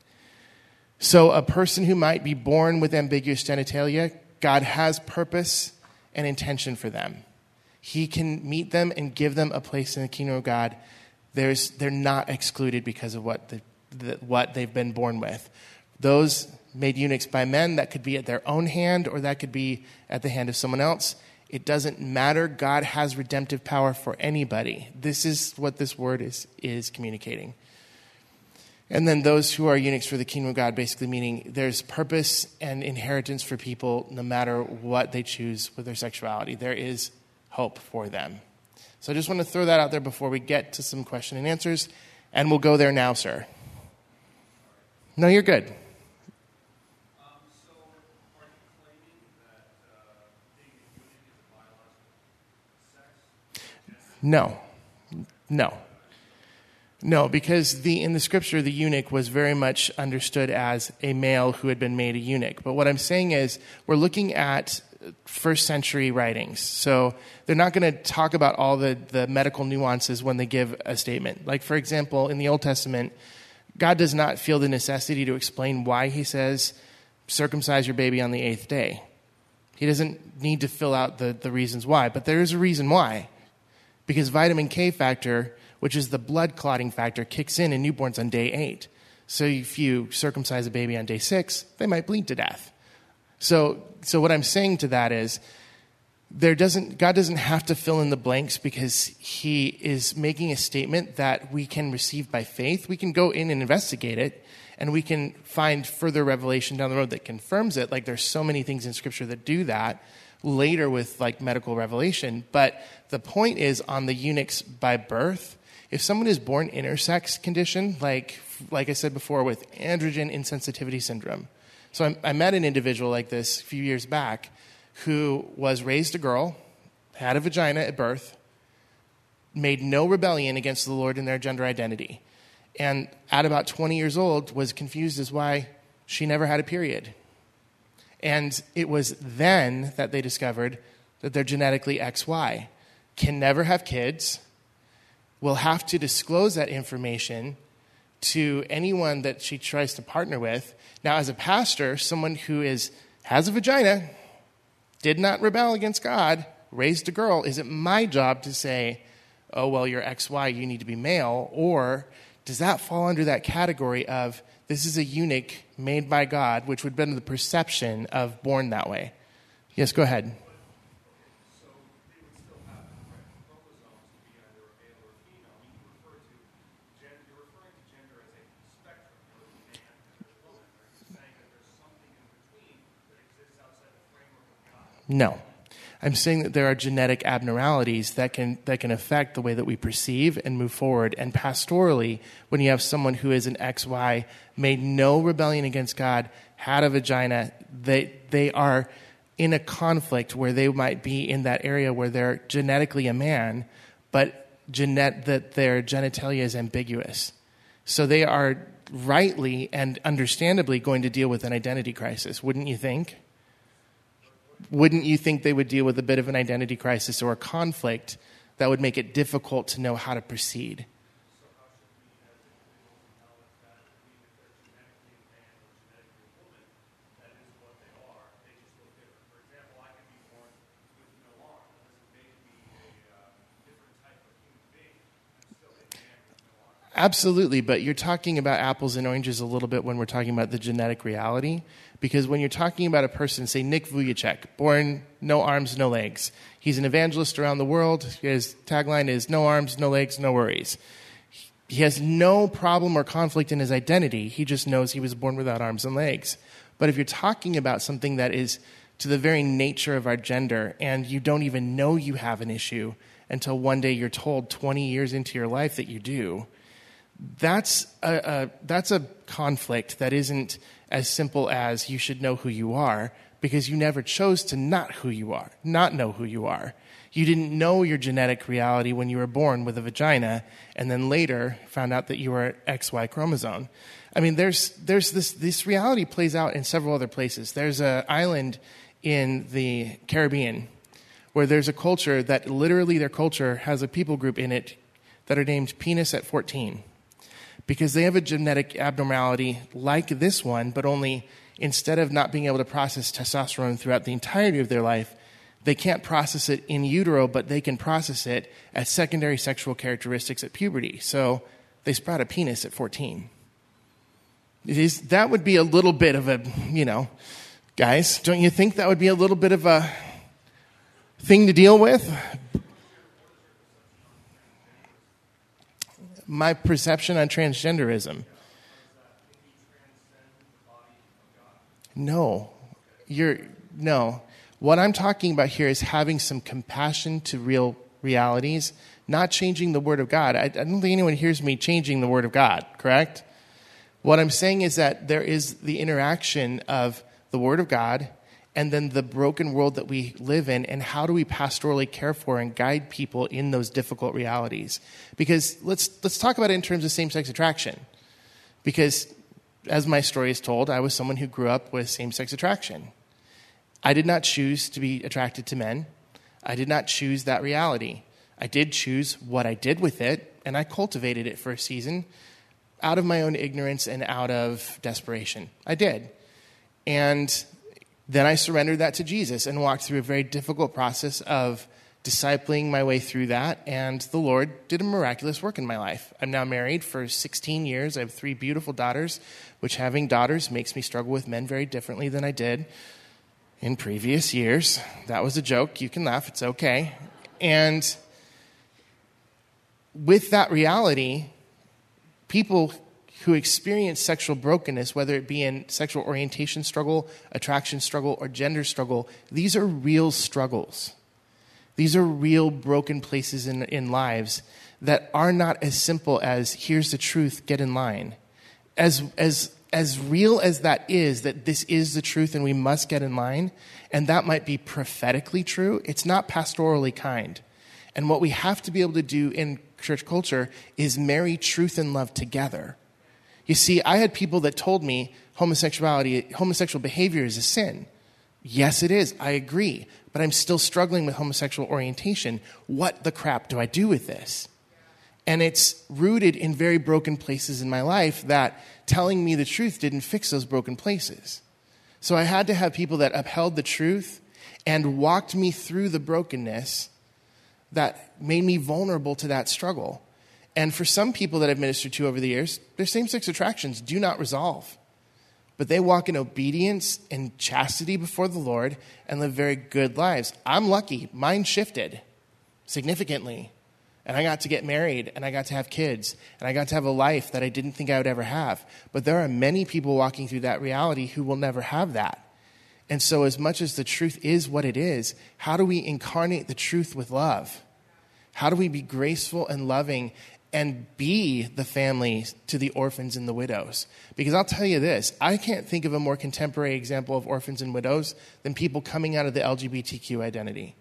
[SPEAKER 2] So a person who might be born with ambiguous genitalia, God has purpose and intention for them. He can meet them and give them a place in the kingdom of God. There's, they're not excluded because of what, the, the, what they've been born with. Those made eunuchs by men, that could be at their own hand or that could be at the hand of someone else. It doesn't matter. God has redemptive power for anybody. This is what this word is, is communicating. And then those who are eunuchs for the kingdom of God, basically meaning there's purpose and inheritance for people no matter what they choose with their sexuality. There is hope for them. So I just want to throw that out there before we get to some question and answers. And we'll go there now, sir. No, you're good.
[SPEAKER 3] Um, so are you claiming that uh, being a eunuch is a biological sex?
[SPEAKER 2] No. No. No, because the in the scripture, the eunuch was very much understood as a male who had been made a eunuch. But what I'm saying is we're looking at first century writings. So they're not going to talk about all the, the medical nuances when they give a statement. Like, for example, in the Old Testament, God does not feel the necessity to explain why he says, circumcise your baby on the eighth day. He doesn't need to fill out the, the reasons why. But there is a reason why. Because vitamin K factor, which is the blood clotting factor, kicks in in newborns on day eight. So if you circumcise a baby on day six, they might bleed to death. So so what I'm saying to that is there doesn't God doesn't have to fill in the blanks because he is making a statement that we can receive by faith. We can go in and investigate it, and we can find further revelation down the road that confirms it. Like there's so many things in Scripture that do that later with like medical revelation. But the point is on the eunuchs by birth, if someone is born intersex condition, like like I said before, with androgen insensitivity syndrome. So I, I met an individual like this a few years back who was raised a girl, had a vagina at birth, made no rebellion against the Lord in their gender identity, and at about twenty years old was confused as why she never had a period. And it was then that they discovered that they're genetically X Y, can never have kids, will have to disclose that information to anyone that she tries to partner with. Now, as a pastor, someone who is has a vagina, did not rebel against God, raised a girl, is it my job to say, oh, well, you're X Y, you need to be male? Or does that fall under that category of this is a eunuch made by God, which would have been the perception of born that way? Yes, go ahead. No. I'm saying that there are genetic abnormalities that can that can affect the way that we perceive and move forward. And pastorally, when you have someone who is an X Y, made no rebellion against God, had a vagina, they they are in a conflict where they might be in that area where they're genetically a man, but genet that their genitalia is ambiguous. So they are rightly and understandably going to deal with an identity crisis, wouldn't you think? Wouldn't you think they would deal with a bit of an identity crisis or a conflict that would make it difficult to know how to proceed? Absolutely, but you're talking about apples and oranges a little bit when we're talking about the genetic reality. Because when you're talking about a person, say Nick Vujicic, born no arms, no legs. He's an evangelist around the world. His tagline is no arms, no legs, no worries. He has no problem or conflict in his identity. He just knows he was born without arms and legs. But if you're talking about something that is to the very nature of our gender, and you don't even know you have an issue until one day you're told twenty years into your life that you do, that's a, a that's a conflict that isn't as simple as you should know who you are, because you never chose to not who you are, not know who you are. You didn't know your genetic reality when you were born with a vagina, and then later found out that you were X Y chromosome. I mean, there's there's this this reality plays out in several other places. There's an island in the Caribbean where there's a culture that literally their culture has a people group in it that are named penis at fourteen. Because they have a genetic abnormality like this one, but only instead of not being able to process testosterone throughout the entirety of their life, they can't process it in utero, but they can process it as secondary sexual characteristics at puberty. So they sprout a penis at fourteen. It is, that would be a little bit of a, you know, guys, don't you think that would be a little bit of a thing to deal with? My perception on transgenderism. No, you're no. What I'm talking about here is having some compassion to real realities, not changing the Word of God. I, I don't think anyone hears me changing the Word of God, correct? What I'm saying is that there is the interaction of the Word of God and then the broken world that we live in, and how do we pastorally care for and guide people in those difficult realities? Because let's let's talk about it in terms of same-sex attraction. Because as my story is told, I was someone who grew up with same-sex attraction. I did not choose to be attracted to men. I did not choose that reality. I did choose what I did with it, and I cultivated it for a season out of my own ignorance and out of desperation. I did. And then I surrendered that to Jesus and walked through a very difficult process of discipling my way through that, and the Lord did a miraculous work in my life. I'm now married for sixteen years. I have three beautiful daughters, which having daughters makes me struggle with men very differently than I did in previous years. That was a joke. You can laugh. It's okay. And with that reality, people who experience sexual brokenness, whether it be in sexual orientation struggle, attraction struggle, or gender struggle, these are real struggles. These are real broken places in, in lives that are not as simple as, here's the truth, get in line. As, as, as real as that is, that this is the truth and we must get in line, and that might be prophetically true, it's not pastorally kind. And what we have to be able to do in church culture is marry truth and love together. You see, I had people that told me homosexuality, homosexual behavior is a sin. Yes, it is. I agree. But I'm still struggling with homosexual orientation. What the crap do I do with this? And it's rooted in very broken places in my life that telling me the truth didn't fix those broken places. So I had to have people that upheld the truth and walked me through the brokenness that made me vulnerable to that struggle. And for some people that I've ministered to over the years, their same-sex attractions do not resolve. But they walk in obedience and chastity before the Lord and live very good lives. I'm lucky. Mine shifted significantly. And I got to get married, and I got to have kids, and I got to have a life that I didn't think I would ever have. But there are many people walking through that reality who will never have that. And so as much as the truth is what it is, how do we incarnate the truth with love? How do we be graceful and loving and be the family to the orphans and the widows? Because I'll tell you this, I can't think of a more contemporary example of orphans and widows than people coming out of the L G B T Q identity.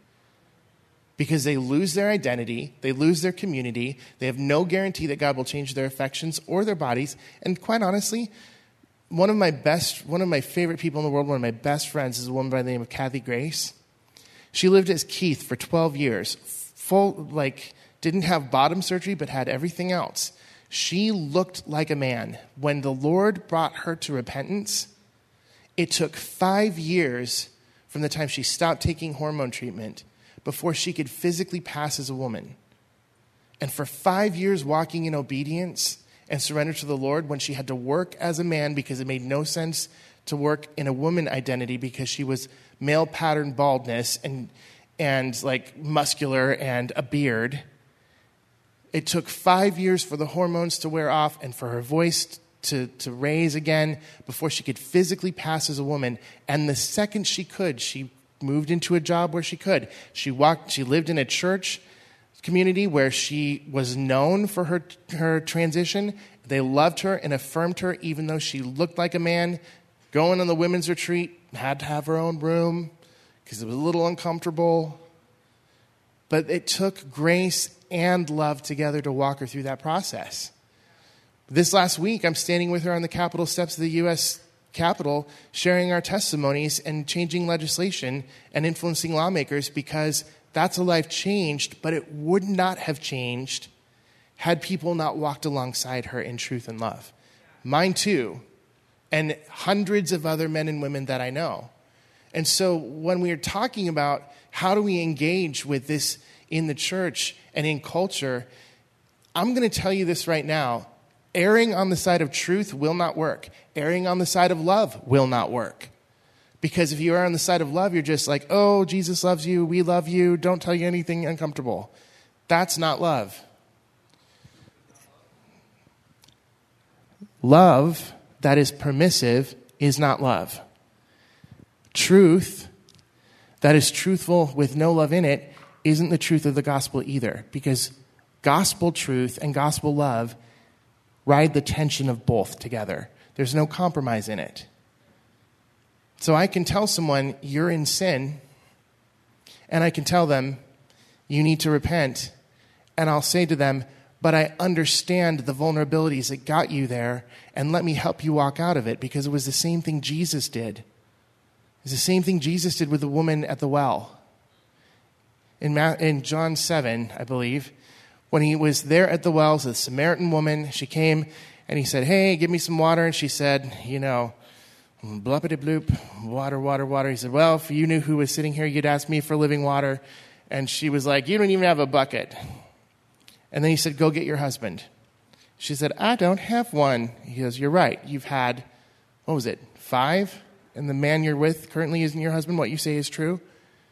[SPEAKER 2] Because they lose their identity, they lose their community, they have no guarantee that God will change their affections or their bodies. And quite honestly, one of my best, one of my favorite people in the world, one of my best friends is a woman by the name of Kathy Grace. She lived as Keith for twelve years, full, like, didn't have bottom surgery, but had everything else. She looked like a man. When the Lord brought her to repentance, it took five years from the time she stopped taking hormone treatment before she could physically pass as a woman. And for five years walking in obedience and surrender to the Lord, when she had to work as a man because it made no sense to work in a woman identity because she was male pattern baldness and, and like muscular and a beard. It took five years for the hormones to wear off and for her voice to, to raise again before she could physically pass as a woman. And the second she could, she moved into a job where she could. She walked, she lived in a church community where she was known for her, her transition. They loved her and affirmed her even though she looked like a man. Going on the women's retreat, had to have her own room because it was a little uncomfortable. But it took grace and love together to walk her through that process. This last week, I'm standing with her on the Capitol steps of the U S Capitol, sharing our testimonies and changing legislation and influencing lawmakers because that's a life changed, but it would not have changed had people not walked alongside her in truth and love. Mine too, and hundreds of other men and women that I know. And so when we are talking about how do we engage with this in the church and in culture, I'm going to tell you this right now. Erring on the side of truth will not work. Erring on the side of love will not work. Because if you are on the side of love, you're just like, oh, Jesus loves you, we love you, don't tell you anything uncomfortable. That's not love. Love that is permissive is not love. Truth that is truthful with no love in it isn't the truth of the gospel either. Because gospel truth and gospel love ride the tension of both together. There's no compromise in it. So I can tell someone, you're in sin, and I can tell them, you need to repent. And I'll say to them, but I understand the vulnerabilities that got you there, and let me help you walk out of it, because it was the same thing Jesus did. It's the same thing Jesus did with the woman at the well. In, Ma- in John seven, I believe, when he was there at the well, the Samaritan woman, she came and he said, hey, give me some water. And she said, you know, bluppity bloop, water, water, water. He said, well, if you knew who was sitting here, you'd ask me for living water. And she was like, you don't even have a bucket. And then he said, go get your husband. She said, I don't have one. He goes, you're right. You've had, what was it, five? And the man you're with currently isn't your husband. What you say is true.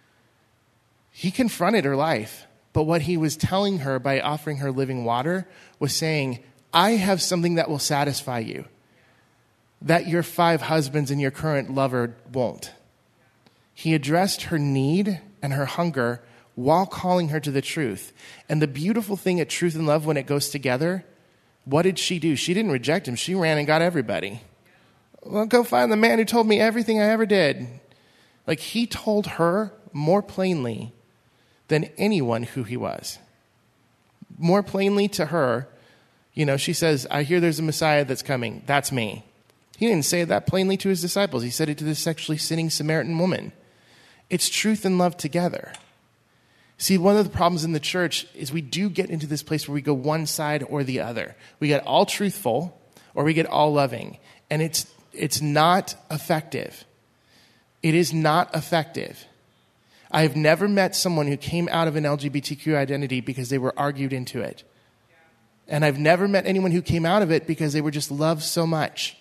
[SPEAKER 2] He confronted her life. But what he was telling her by offering her living water was saying, I have something that will satisfy you, that your five husbands and your current lover won't. He addressed her need and her hunger while calling her to the truth. And the beautiful thing at truth and love, when it goes together, what did she do? She didn't reject him. She ran and got everybody. Well, go find the man who told me everything I ever did. Like, he told her more plainly than anyone who he was. More plainly to her, you know, she says, I hear there's a Messiah that's coming. That's me. He didn't say that plainly to his disciples. He said it to this sexually sinning Samaritan woman. It's truth and love together. See, one of the problems in the church is we do get into this place where we go one side or the other. We get all truthful or we get all loving. And it's it's not effective. It is not effective. I have never met someone who came out of an L G B T Q identity because they were argued into it. And I've never met anyone who came out of it because they were just loved so much.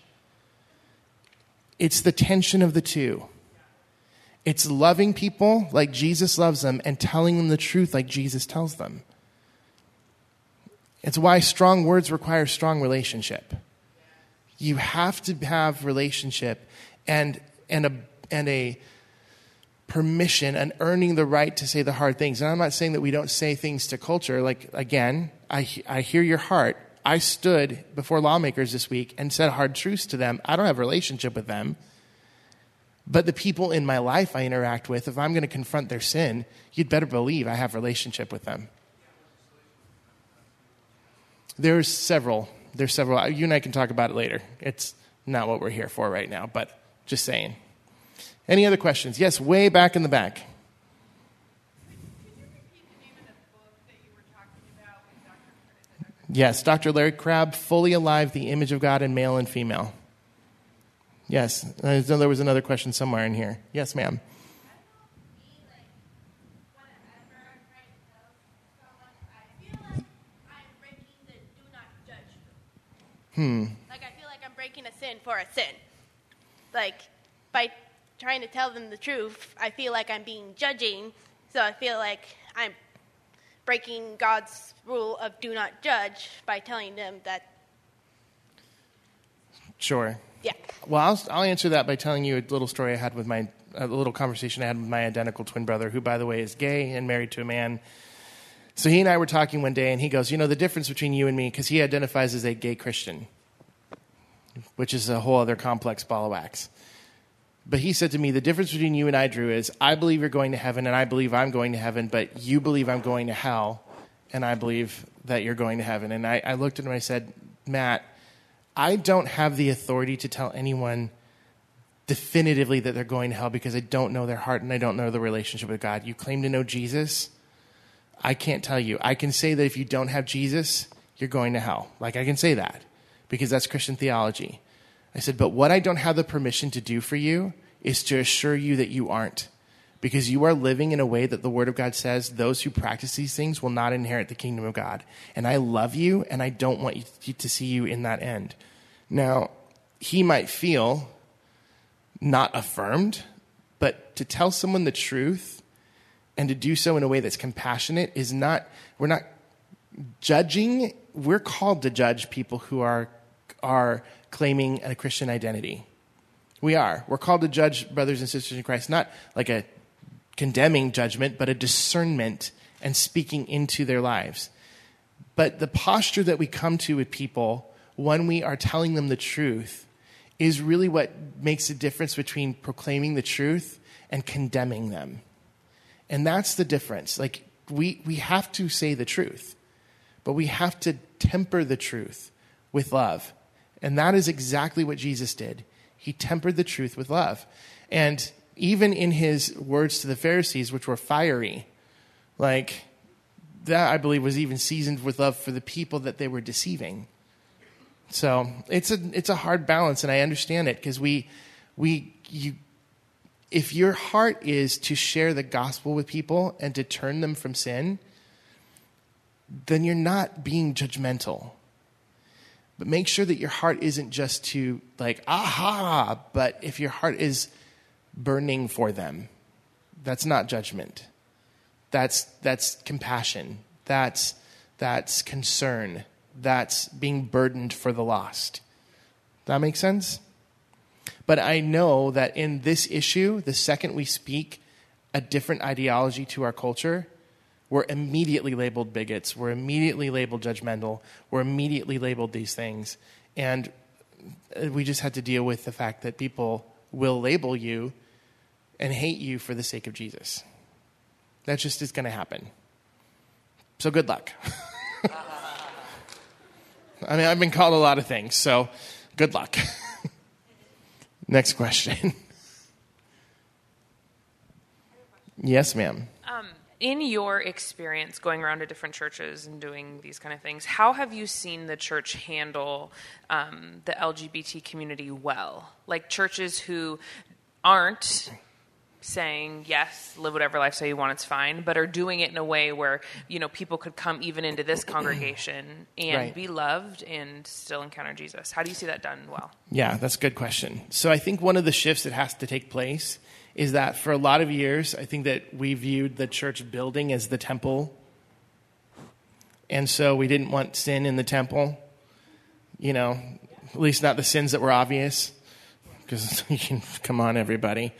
[SPEAKER 2] It's the tension of the two. It's loving people like Jesus loves them and telling them the truth like Jesus tells them. It's why strong words require strong relationship. You have to have relationship and and a and a permission and earning the right to say the hard things. And I'm not saying that we don't say things to culture. Like, again, I I hear your heart. I stood before lawmakers this week and said hard truths to them. I don't have a relationship with them. But the people in my life I interact with, if I'm going to confront their sin, you'd better believe I have a relationship with them. There's several. There's several. You and I can talk about it later. It's not what we're here for right now, but just saying. Any other questions? Yes, way back in the back.
[SPEAKER 4] Could you repeat the name of the book that you were talking about with Doctor
[SPEAKER 2] Yes, Doctor Larry Crabb, Fully Alive, The Image of God in Male and Female. Yes, I know there was another question somewhere in here. Yes, ma'am.
[SPEAKER 4] Hmm. Like, I feel like I'm breaking a sin for a sin. Like, by trying to tell them the truth, I feel like I'm being judging, so I feel like I'm breaking God's rule of do not judge by telling them that.
[SPEAKER 2] Sure.
[SPEAKER 4] Yeah.
[SPEAKER 2] Well, I'll, I'll answer that by telling you a little story I had with my, a little conversation I had with my identical twin brother, who, by the way, is gay and married to a man. So he and I were talking one day, and he goes, you know, the difference between you and me, because he identifies as a gay Christian, which is a whole other complex ball of wax. But he said to me, the difference between you and I, Drew, is I believe you're going to heaven, and I believe I'm going to heaven, but you believe I'm going to hell, and I believe that you're going to heaven. And I, I looked at him and I said, Matt, I don't have the authority to tell anyone definitively that they're going to hell because I don't know their heart and I don't know the relationship with God. You claim to know Jesus. I can't tell you. I can say that if you don't have Jesus, you're going to hell. Like, I can say that because that's Christian theology. I said, but what I don't have the permission to do for you is to assure you that you aren't, because you are living in a way that the Word of God says those who practice these things will not inherit the kingdom of God. And I love you, and I don't want you to see you in that end. Now, he might feel not affirmed, but to tell someone the truth and to do so in a way that's compassionate is not, we're not judging. We're called to judge people who are are claiming a Christian identity. We are. We're called to judge brothers and sisters in Christ, not like a condemning judgment, but a discernment and speaking into their lives. But the posture that we come to with people when we are telling them the truth is really what makes the difference between proclaiming the truth and condemning them. And that's the difference. Like, we, we have to say the truth, but we have to temper the truth with love. And that is exactly what Jesus did. He tempered the truth with love. And even in his words to the Pharisees, which were fiery, like, that, I believe, was even seasoned with love for the people that they were deceiving. So it's a it's a hard balance, and I understand it, because we we you if your heart is to share the gospel with people and to turn them from sin, then you're not being judgmental. But make sure that your heart isn't just to, like, aha, but if your heart is burning for them, that's not judgment. That's that's compassion. That's that's concern. That's being burdened for the lost. That makes sense? But I know that in this issue, the second we speak a different ideology to our culture, we're immediately labeled bigots. We're immediately labeled judgmental. We're immediately labeled these things. And we just had to deal with the fact that people will label you and hate you for the sake of Jesus. That just is going to happen. So good luck. I mean, I've been called a lot of things, so good luck. Next question. Yes, ma'am.
[SPEAKER 5] Um, in your experience going around to different churches and doing these kind of things, how have you seen the church handle um, the L G B T community well? Like churches who aren't saying, yes, live whatever lifestyle you want, it's fine, but are doing it in a way where, you know, people could come even into this congregation and
[SPEAKER 2] right.
[SPEAKER 5] be loved and still encounter Jesus. How do you see that done well?
[SPEAKER 2] Yeah, that's a good question. So I think one of the shifts that has to take place is that for a lot of years, I think that we viewed the church building as the temple. And so we didn't want sin in the temple, you know, at least not the sins that were obvious, because you can, come on, everybody.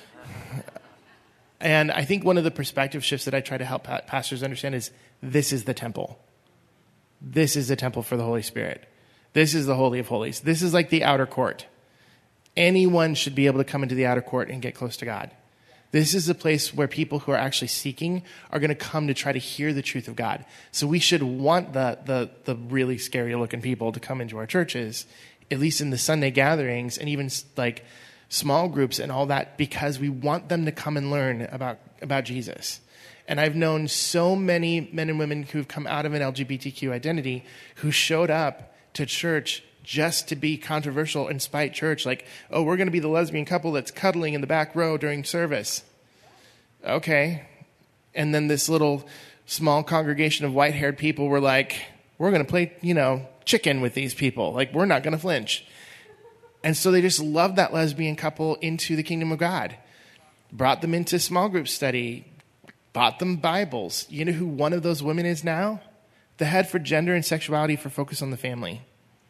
[SPEAKER 2] And I think one of the perspective shifts that I try to help pastors understand is this is the temple. This is the temple for the Holy Spirit. This is the Holy of Holies. This is like the outer court. Anyone should be able to come into the outer court and get close to God. This is the place where people who are actually seeking are going to come to try to hear the truth of God. So we should want the the the really scary looking people to come into our churches, at least in the Sunday gatherings and even like small groups and all that, because we want them to come and learn about, about Jesus. And I've known so many men and women who've come out of an L G B T Q identity who showed up to church just to be controversial and spite church. Like, oh, we're going to be the lesbian couple that's cuddling in the back row during service. Okay. And then this little small congregation of white-haired people were like, we're going to play, you know, chicken with these people. Like, we're not going to flinch. And so they just loved that lesbian couple into the kingdom of God, brought them into small group study, bought them Bibles. You know who one of those women is now? The head for gender and sexuality for Focus on the Family.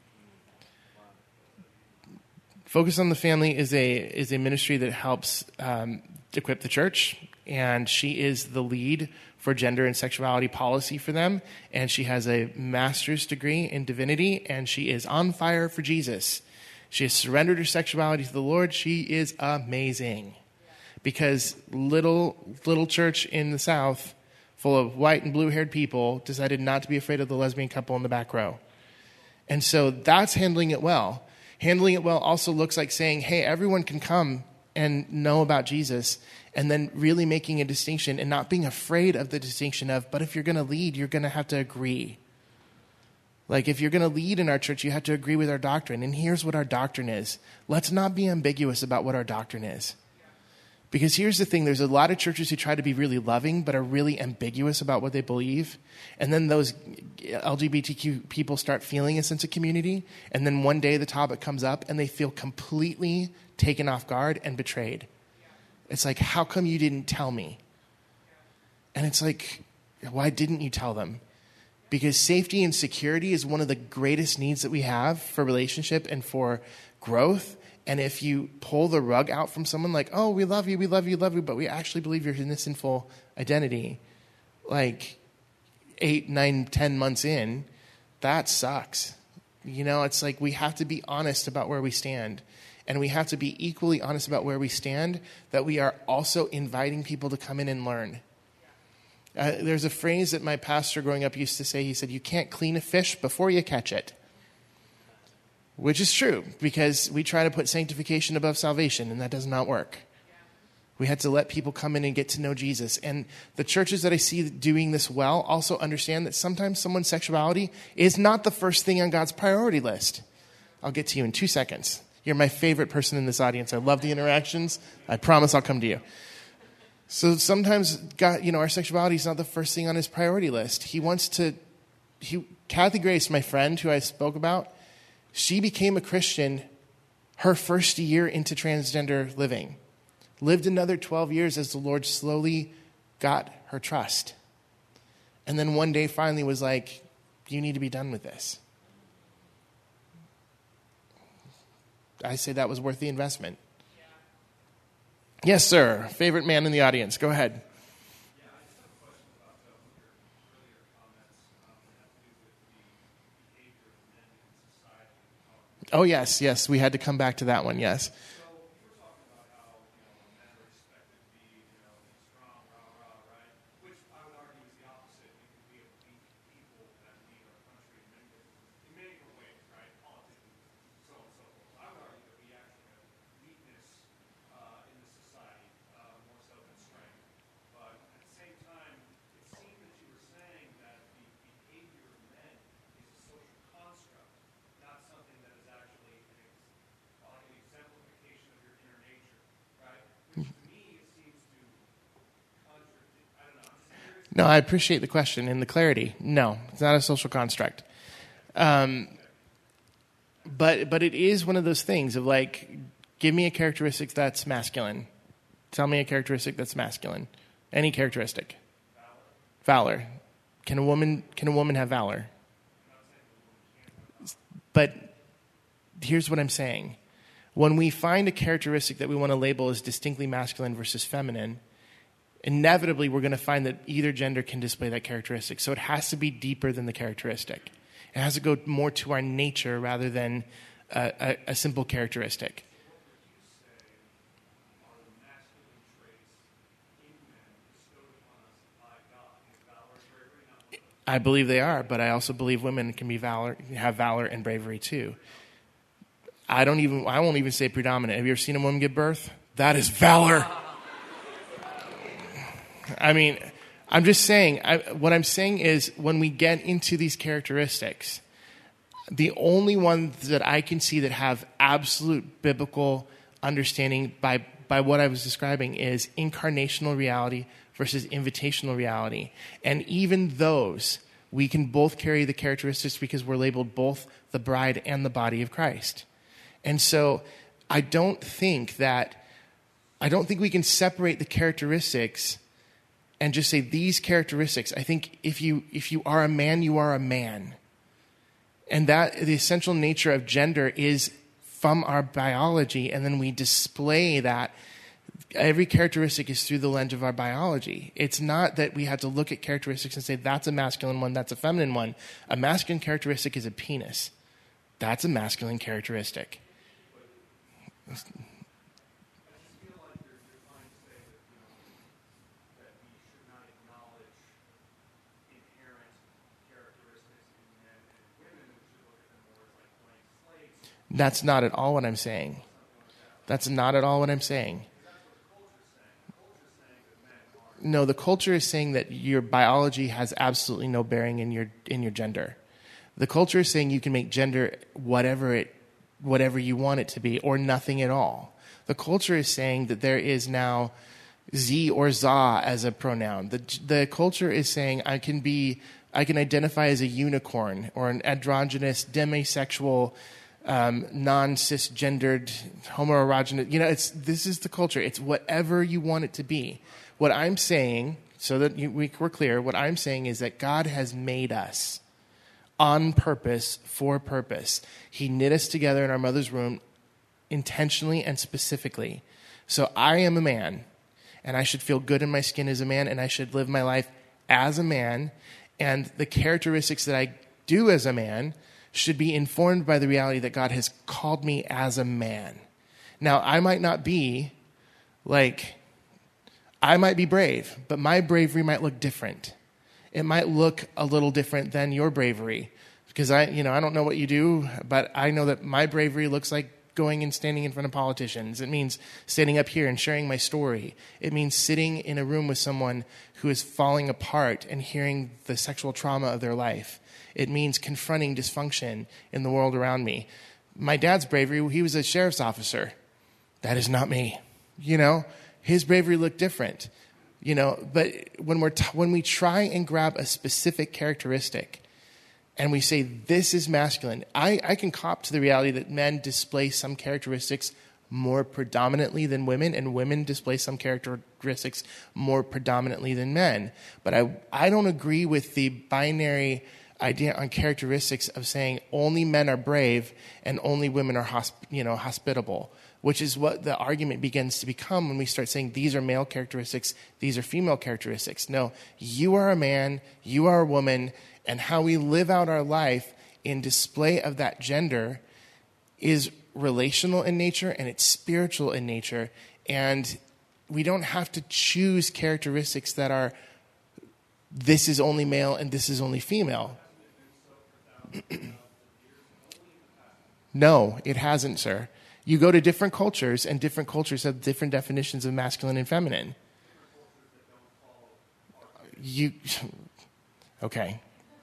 [SPEAKER 2] Focus on the Family is a is a ministry that helps um, equip the church, and she is the lead for gender and sexuality policy for them, and she has a master's degree in divinity, and she is on fire for Jesus. She has surrendered her sexuality to the Lord. She is amazing. Because little little church in the South, full of white and blue-haired people, decided not to be afraid of the lesbian couple in the back row. And so that's handling it well. Handling it well also looks like saying, hey, everyone can come and know about Jesus, and then really making a distinction and not being afraid of the distinction of, but if you're going to lead, you're going to have to agree. Like, if you're going to lead in our church, you have to agree with our doctrine. And here's what our doctrine is. Let's not be ambiguous about what our doctrine is. Because here's the thing. There's a lot of churches who try to be really loving, but are really ambiguous about what they believe. And then those L G B T Q people start feeling a sense of community. And then one day the topic comes up and they feel completely taken off guard and betrayed. It's like, how come you didn't tell me? And it's like, why didn't you tell them? Because safety and security is one of the greatest needs that we have for relationship and for growth. And if you pull the rug out from someone like, oh, we love you, we love you, love you, but we actually believe you're in this sinful identity, like eight, nine, ten months in, that sucks. You know, it's like we have to be honest about where we stand. and we have to be equally honest about where we stand, that we are also inviting people to come in and learn. Uh, there's a phrase that my pastor growing up used to say. He said, you can't clean a fish before you catch it. Which is true, because we try to put sanctification above salvation, and that does not work. We had to let people come in and get to know Jesus. And the churches that I see doing this well also understand that sometimes someone's sexuality is not the first thing on God's priority list. I'll get to you in two seconds. You're my favorite person in this audience. I love the interactions. I promise I'll come to you. So sometimes God, you know, our sexuality is not the first thing on his priority list. He wants to, he, Kathy Grace, my friend who I spoke about, she became a Christian her first year into transgender living. Lived another twelve years as the Lord slowly got her trust. And then one day finally was like, you need to be done with this. I say that was worth the investment. Yes, sir. Favorite man in the audience. Go ahead. Oh, yes, yes. We had to come back to that one, yes. No, I appreciate the question and the clarity. No, it's not a social construct. Um, but but it is one of those things of like, give me a characteristic that's masculine. Tell me a characteristic that's masculine. Any characteristic. Valor. Valor. Can a woman can a woman have valor? But here's what I'm saying. When we find a characteristic that we want to label as distinctly masculine versus feminine, inevitably we're going to find that either gender can display that characteristic. So it has to be deeper than the characteristic. It has to go more to our nature rather than a, a, a simple characteristic. I believe they are, but I also believe women can be valor, have valor and bravery too. I don't even, I won't even say predominant. Have you ever seen a woman give birth? That is valor. I mean, I'm just saying, I, what I'm saying is when we get into these characteristics, the only ones that I can see that have absolute biblical understanding by, by what I was describing is incarnational reality versus invitational reality. And even those, we can both carry the characteristics because we're labeled both the bride and the body of Christ. And so I don't think that, I don't think we can separate the characteristics and just say these characteristics. I think if you if you are a man, you are a man. And that the essential nature of gender is from our biology, and then we display that. Every characteristic is through the lens of our biology. It's not that we have to look at characteristics and say that's a masculine one, that's a feminine one. A masculine characteristic is a penis. That's a masculine characteristic. That's not at all what I'm saying. That's not at all what I'm saying. No, the culture is saying that your biology has absolutely no bearing in your in your gender. The culture is saying you can make gender whatever it whatever you want it to be or nothing at all. The culture is saying that there is now Z or za as a pronoun. The the culture is saying I can be I can identify as a unicorn or an androgynous demisexual Um, non-cisgendered, homoerogenous, you know, it's this is the culture. It's whatever you want it to be. What I'm saying, so that you, we, we're clear, what I'm saying is that God has made us on purpose, for purpose. He knit us together in our mother's womb intentionally and specifically. So I am a man, and I should feel good in my skin as a man, and I should live my life as a man, and the characteristics that I do as a man should be informed by the reality that God has called me as a man. Now, I might not be like, I might be brave, but my bravery might look different. It might look a little different than your bravery. Because I, you know, I don't know what you do, but I know that my bravery looks like going and standing in front of politicians. It means standing up here and sharing my story. It means sitting in a room with someone who is falling apart and hearing the sexual trauma of their life. It means confronting dysfunction in the world around me. My dad's bravery, he was a sheriff's officer. That is not me. You know, his bravery looked different. You know, but when we're t- when we try and grab a specific characteristic and we say this is masculine, I, I can cop to the reality that men display some characteristics more predominantly than women, and women display some characteristics more predominantly than men. But I I don't agree with the binary idea on characteristics of saying only men are brave and only women are hosp- you know hospitable, which is what the argument begins to become when we start saying these are male characteristics, these are female characteristics. No, you are a man, you are a woman, and how we live out our life in display of that gender is relational in nature and it's spiritual in nature. And we don't have to choose characteristics that are this is only male and this is only female. No, it hasn't, sir. You go to different cultures, and different cultures have different definitions of masculine and feminine. You, okay.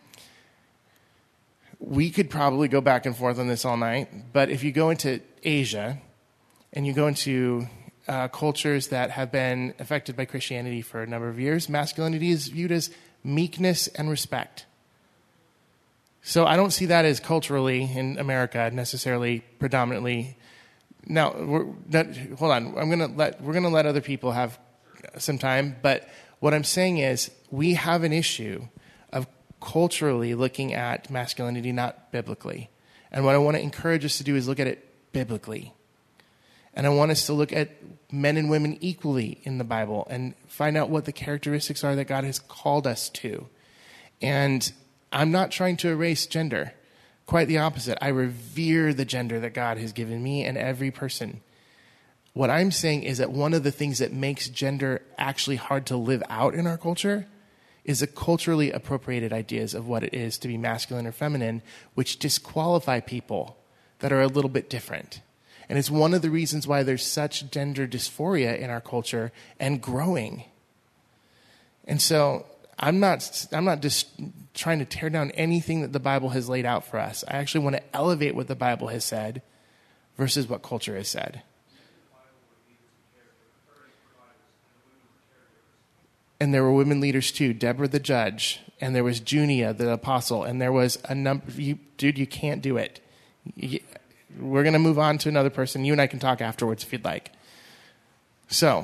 [SPEAKER 2] We could probably go back and forth on this all night, but if you go into Asia, and you go into uh, cultures that have been affected by Christianity for a number of years, masculinity is viewed as meekness and respect. So I don't see that as culturally in America necessarily predominantly. Now, we're not, hold on. I'm gonna let we're gonna let other people have some time. But what I'm saying is we have an issue of culturally looking at masculinity, not biblically. And what I want to encourage us to do is look at it biblically. And I want us to look at men and women equally in the Bible and find out what the characteristics are that God has called us to. And I'm not trying to erase gender. Quite the opposite. I revere the gender that God has given me and every person. What I'm saying is that one of the things that makes gender actually hard to live out in our culture is the culturally appropriated ideas of what it is to be masculine or feminine, which disqualify people that are a little bit different. And it's one of the reasons why there's such gender dysphoria in our culture and growing. And so I'm not I'm not just trying to tear down anything that the Bible has laid out for us. I actually want to elevate what the Bible has said versus what culture has said. And there were women leaders too. Deborah the judge, and there was Junia the apostle, and there was a number. You, dude, you can't do it. You, we're going to move on to another person. You and I can talk afterwards if you'd like. So,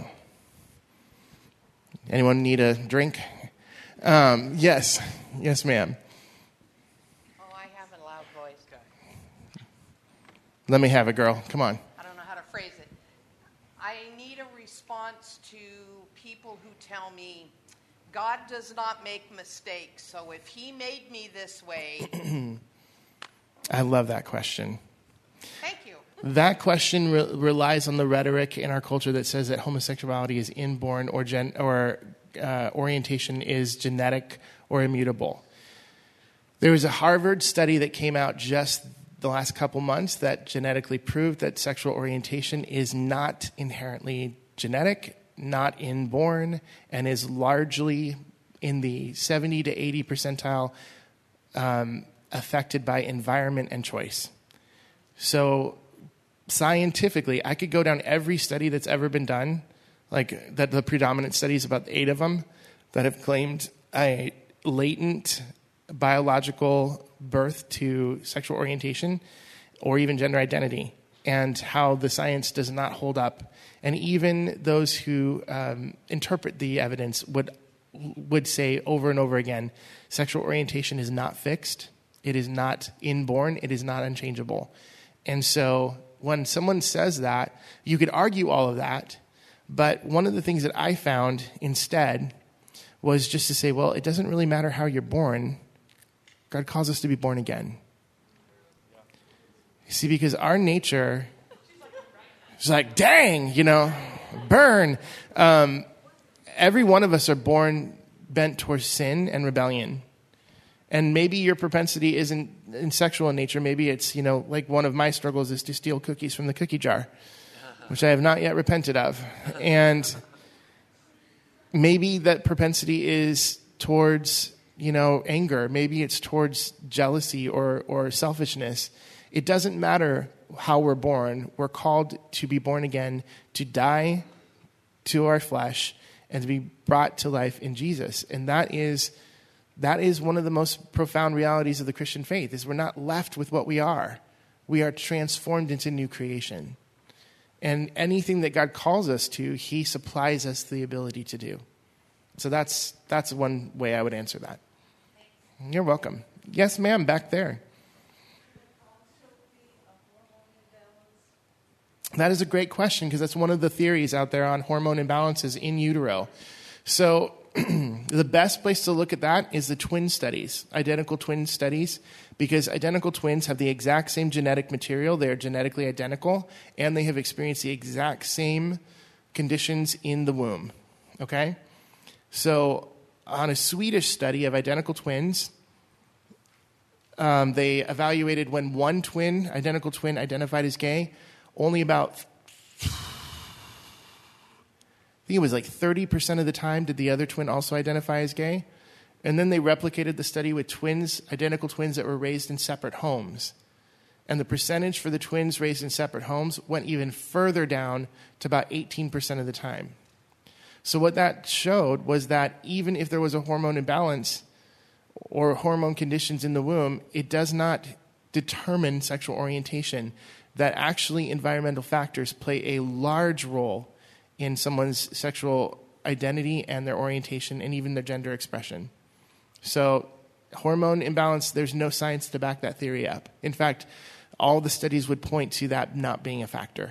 [SPEAKER 2] anyone need a drink? Um, yes. Yes, ma'am.
[SPEAKER 6] Oh, I have a loud voice.
[SPEAKER 2] Let me have it, girl. Come on.
[SPEAKER 6] I don't know how to phrase it. I need a response to people who tell me, God does not make mistakes, so if he made me this way...
[SPEAKER 2] I love that question.
[SPEAKER 6] Thank you.
[SPEAKER 2] That question re- relies on the rhetoric in our culture that says that homosexuality is inborn or gen- or uh, orientation is genetic or immutable. There was a Harvard study that came out just the last couple months that genetically proved that sexual orientation is not inherently genetic, not inborn, and is largely in the seventy to eighty percentile um, affected by environment and choice. So scientifically, I could go down every study that's ever been done, like that the predominant studies, about eight of them, that have claimed a latent biological birth to sexual orientation or even gender identity, and how the science does not hold up. And even those who um, interpret the evidence would would say over and over again, sexual orientation is not fixed. It is not inborn. It is not unchangeable. And so when someone says that, you could argue all of that. But one of the things that I found instead was just to say, well, it doesn't really matter how you're born. God calls us to be born again. See, because our nature... It's like, dang, you know, burn. Um, every one of us are born bent towards sin and rebellion. And maybe your propensity isn't in sexual in nature. Maybe it's, you know, like one of my struggles is to steal cookies from the cookie jar, which I have not yet repented of. And maybe that propensity is towards, you know, anger. Maybe it's towards jealousy or, or selfishness. It doesn't matter how we're born. We're called to be born again, to die to our flesh, and to be brought to life in Jesus. And that is that is one of the most profound realities of the Christian faith, is we're not left with what we are. We are transformed into new creation. And anything that God calls us to, he supplies us the ability to do. So that's that's one way I would answer that. You're welcome. Yes, ma'am, back there. That is a great question, because that's one of the theories out there on hormone imbalances in utero. So the best place to look at that is the twin studies, identical twin studies, because identical twins have the exact same genetic material. They are genetically identical, and they have experienced the exact same conditions in the womb. Okay? So on a Swedish study of identical twins, um, they evaluated when one twin, identical twin, identified as gay, only about, I think it was like thirty percent of the time did the other twin also identify as gay. And then they replicated the study with twins, identical twins that were raised in separate homes. And the percentage for the twins raised in separate homes went even further down to about eighteen percent of the time. So what that showed was that even if there was a hormone imbalance or hormone conditions in the womb, it does not determine sexual orientation. That actually environmental factors play a large role in someone's sexual identity and their orientation and even their gender expression. So hormone imbalance, there's no science to back that theory up. In fact, all the studies would point to that not being a factor.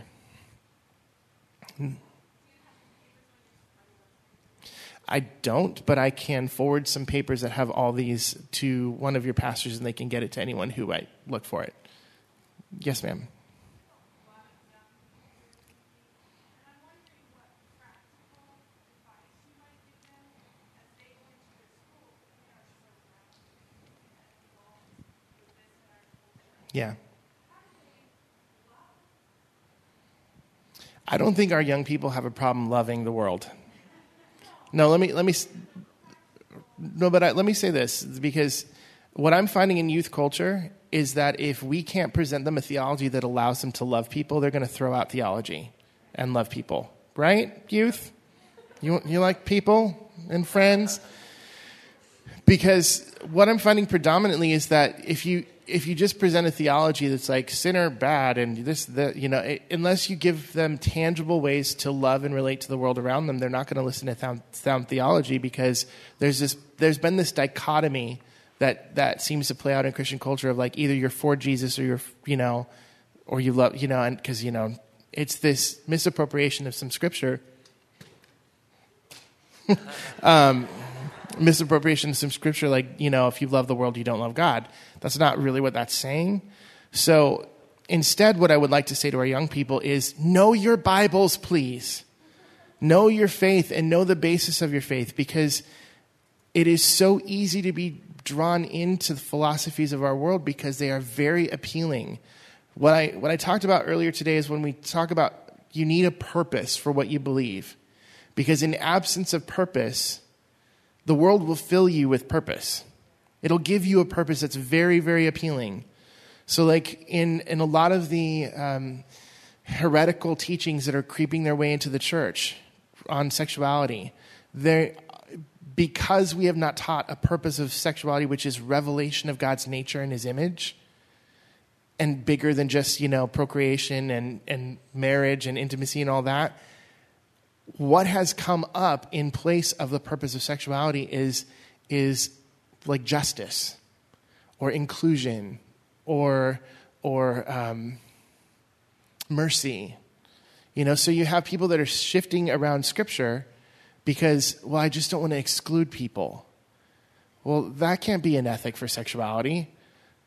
[SPEAKER 2] I don't, but I can forward some papers that have all these to one of your pastors, and they can get it to anyone who might look for it. Yes, ma'am. Yeah. I don't think our young people have a problem loving the world. No, let me let me no, but I, let me say this, because what I'm finding in youth culture is that if we can't present them a theology that allows them to love people, they're going to throw out theology and love people, right? Youth, you you like people and friends, because what I'm finding predominantly is that if you if you just present a theology that's like sinner bad and this, that, you know, it, unless you give them tangible ways to love and relate to the world around them, they're not going to listen to sound, sound theology, because there's this, there's been this dichotomy that, that seems to play out in Christian culture of like either you're for Jesus or you're, you know, or you love, you know, and because, you know, it's this misappropriation of some scripture. um, misappropriation of some scripture, like, you know, if you love the world, you don't love God. That's not really what that's saying. So instead, what I would like to say to our young people is know your Bibles, please. Know your faith and know the basis of your faith, because it is so easy to be drawn into the philosophies of our world because they are very appealing. What I, what I talked about earlier today is when we talk about you need a purpose for what you believe, because in absence of purpose, the world will fill you with purpose. It'll give you a purpose that's very, very appealing. So like in, in a lot of the um, heretical teachings that are creeping their way into the church on sexuality, they're, because we have not taught a purpose of sexuality, which is revelation of God's nature and his image, and bigger than just, you know, procreation and, and marriage and intimacy and all that, what has come up in place of the purpose of sexuality is is like justice or inclusion or or um, mercy. You know, so you have people that are shifting around Scripture because, well, I just don't want to exclude people. Well, that can't be an ethic for sexuality.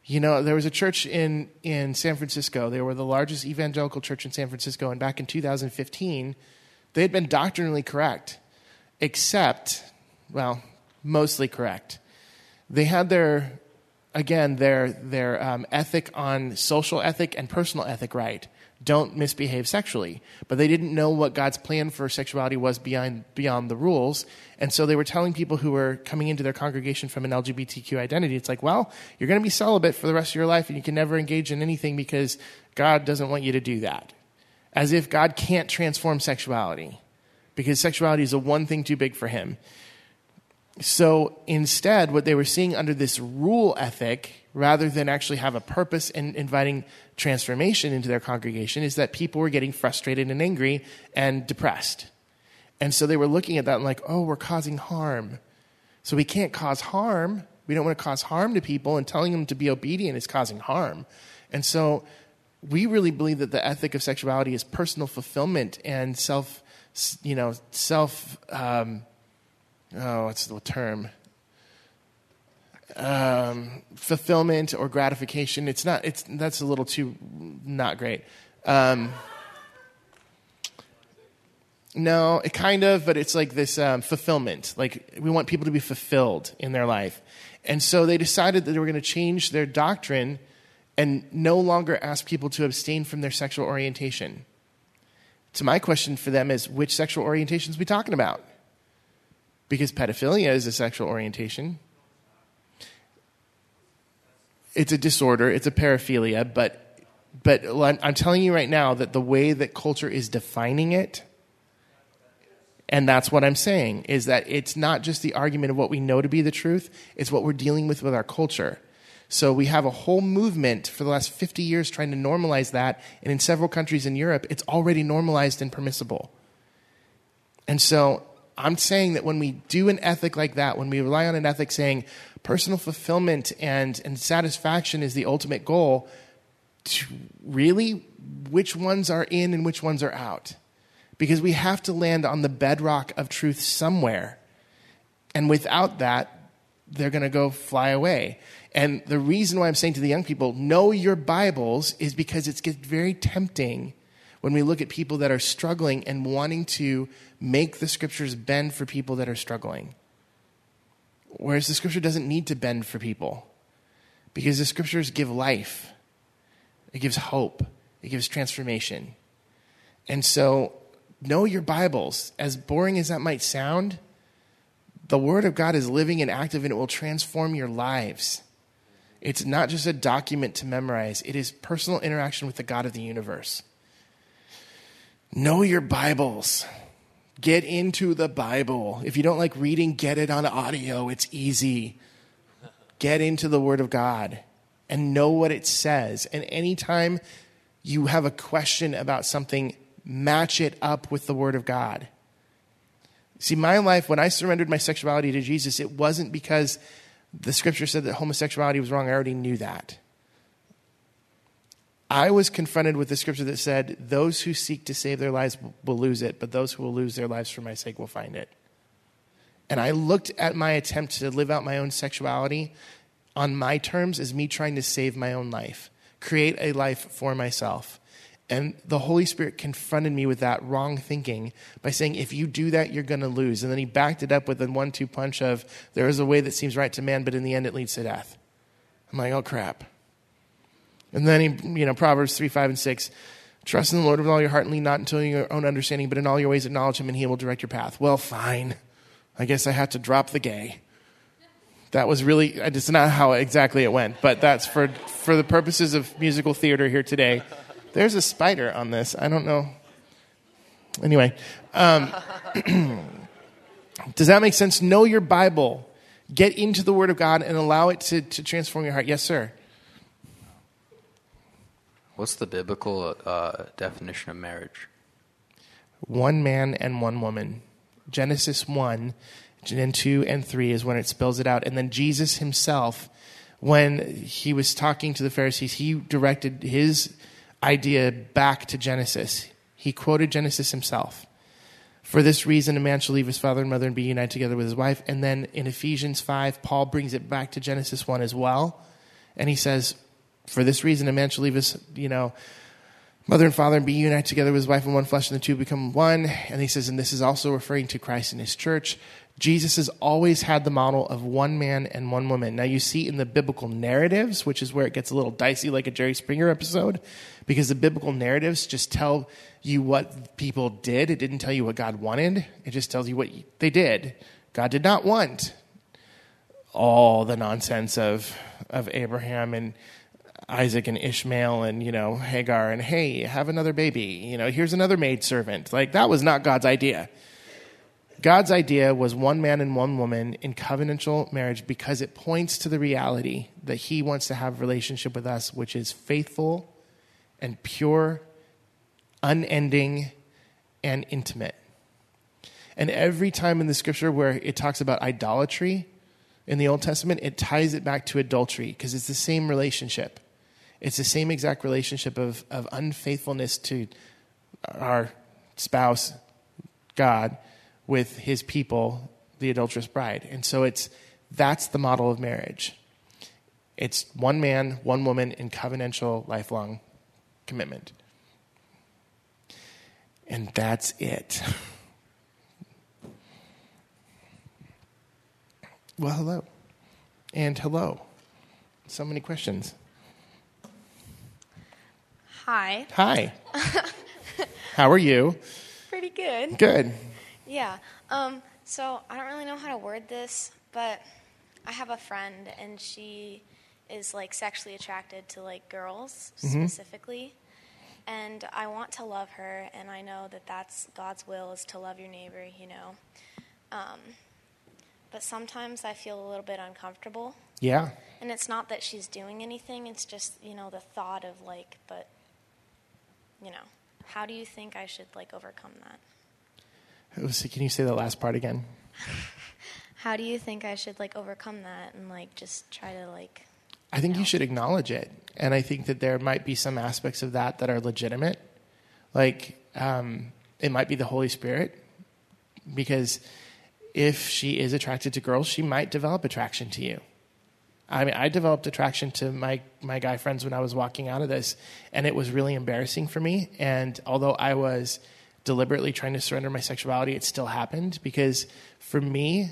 [SPEAKER 2] You know, there was a church in, in San Francisco. They were the largest evangelical church in San Francisco, and back in two thousand fifteen, they had been doctrinally correct, except, well, mostly correct. They had their, again, their their um, ethic on social ethic and personal ethic right. Don't misbehave sexually. But they didn't know what God's plan for sexuality was beyond beyond the rules. And so they were telling people who were coming into their congregation from an L G B T Q identity, it's like, well, you're going to be celibate for the rest of your life and you can never engage in anything because God doesn't want you to do that. As if God can't transform sexuality because sexuality is a one thing too big for him. So instead, what they were seeing under this rule ethic, rather than actually have a purpose in inviting transformation into their congregation, is that people were getting frustrated and angry and depressed. And so they were looking at that and like, oh, we're causing harm. So we can't cause harm. We don't want to cause harm to people, and telling them to be obedient is causing harm. And so we really believe that the ethic of sexuality is personal fulfillment and self, you know, self, um, oh, what's the term? Um, fulfillment or gratification. It's not, it's, that's a little too not great. Um, no, it kind of, but it's like this um, fulfillment. Like we want people to be fulfilled in their life. And so they decided that they were going to change their doctrine and no longer ask people to abstain from their sexual orientation. So my question for them is, which sexual orientations are we talking about? Because pedophilia is a sexual orientation. It's a disorder. It's a paraphilia. But but I'm telling you right now that the way that culture is defining it, and that's what I'm saying, is that it's not just the argument of what we know to be the truth. It's what we're dealing with with our culture. So we have a whole movement for the last fifty years trying to normalize that. And in several countries in Europe, it's already normalized and permissible. And so I'm saying that when we do an ethic like that, when we rely on an ethic saying personal fulfillment and, and satisfaction is the ultimate goal, really, which ones are in and which ones are out? Because we have to land on the bedrock of truth somewhere. And without that, they're going to go fly away. And the reason why I'm saying to the young people, know your Bibles, is because it gets very tempting when we look at people that are struggling and wanting to make the scriptures bend for people that are struggling. Whereas the scripture doesn't need to bend for people, because the scriptures give life. It gives hope. It gives transformation. And so know your Bibles. As boring as that might sound, the Word of God is living and active, and it will transform your lives. It's not just a document to memorize. It is personal interaction with the God of the universe. Know your Bibles. Get into the Bible. If you don't like reading, get it on audio. It's easy. Get into the Word of God and know what it says. And anytime you have a question about something, match it up with the Word of God. See, my life, when I surrendered my sexuality to Jesus, it wasn't because the scripture said that homosexuality was wrong. I already knew that. I was confronted with the scripture that said, those who seek to save their lives will lose it, but those who will lose their lives for my sake will find it. And I looked at my attempt to live out my own sexuality on my terms as me trying to save my own life, create a life for myself. And the Holy Spirit confronted me with that wrong thinking by saying, if you do that, you're going to lose. And then he backed it up with a one two punch of, there is a way that seems right to man, but in the end it leads to death. I'm like, oh crap. And then he, you know, Proverbs three, five, and six, trust in the Lord with all your heart and lean not unto your own understanding, but in all your ways acknowledge him and he will direct your path. Well, fine. I guess I had to drop the gay. That was really, it's not how exactly it went, but that's for for the purposes of musical theater here today. There's a spider on this. I don't know. Anyway, um, does that make sense? Know your Bible. Get into the Word of God and allow it to, to transform your heart. Yes, sir.
[SPEAKER 7] What's the biblical uh, definition of marriage?
[SPEAKER 2] One man and one woman. Genesis one, and two, and three is when it spells it out. And then Jesus himself, when he was talking to the Pharisees, he directed his idea back to Genesis. He quoted Genesis himself. For this reason, a man shall leave his father and mother and be united together with his wife. And then in Ephesians five, Paul brings it back to Genesis one as well. And he says, for this reason, a man shall leave his, you know, mother and father and be united together with his wife in one flesh, and the two become one. And he says, and this is also referring to Christ and his church. Jesus has always had the model of one man and one woman. Now you see in the biblical narratives, which is where it gets a little dicey like a Jerry Springer episode, because the biblical narratives just tell you what people did. It didn't tell you what God wanted. It just tells you what they did. God did not want all the nonsense of of Abraham and Isaac and Ishmael and, you know, Hagar and, hey, have another baby. You know, here's another maidservant. Like, that was not God's idea. God's idea was one man and one woman in covenantal marriage because it points to the reality that he wants to have a relationship with us, which is faithful and pure, unending, and intimate. And every time in the scripture where it talks about idolatry in the Old Testament, it ties it back to adultery because it's the same relationship. It's the same exact relationship of, of unfaithfulness to our spouse, God, with his people, the adulterous bride. And so it's that's the model of marriage. It's one man, one woman in covenantal, lifelong commitment. And that's it. Well, hello. And hello. So many questions.
[SPEAKER 8] Hi.
[SPEAKER 2] Hi. How are you?
[SPEAKER 8] Pretty good.
[SPEAKER 2] Good.
[SPEAKER 8] Yeah. Um, so I don't really know how to word this, but I have a friend, and she is, like, sexually attracted to, like, girls
[SPEAKER 2] Mm-hmm.
[SPEAKER 8] specifically. And I want to love her, and I know that that's God's will, is to love your neighbor, you know. Um, but sometimes I feel a little bit uncomfortable.
[SPEAKER 2] Yeah.
[SPEAKER 8] And it's not that she's doing anything. It's just, you know, the thought of, like, but, you know, how do you think I should, like, overcome that?
[SPEAKER 2] Can you say that last part again?
[SPEAKER 8] How do you think I should, like, overcome that and, like, just try to, like...
[SPEAKER 2] I think
[SPEAKER 8] know?
[SPEAKER 2] you should acknowledge it. And I think that there might be some aspects of that that are legitimate. Like, um, it might be the Holy Spirit. Because if she is attracted to girls, she might develop attraction to you. I mean, I developed attraction to my, my guy friends when I was walking out of this. And it was really embarrassing for me. And although I was deliberately trying to surrender my sexuality, it still happened. Because for me,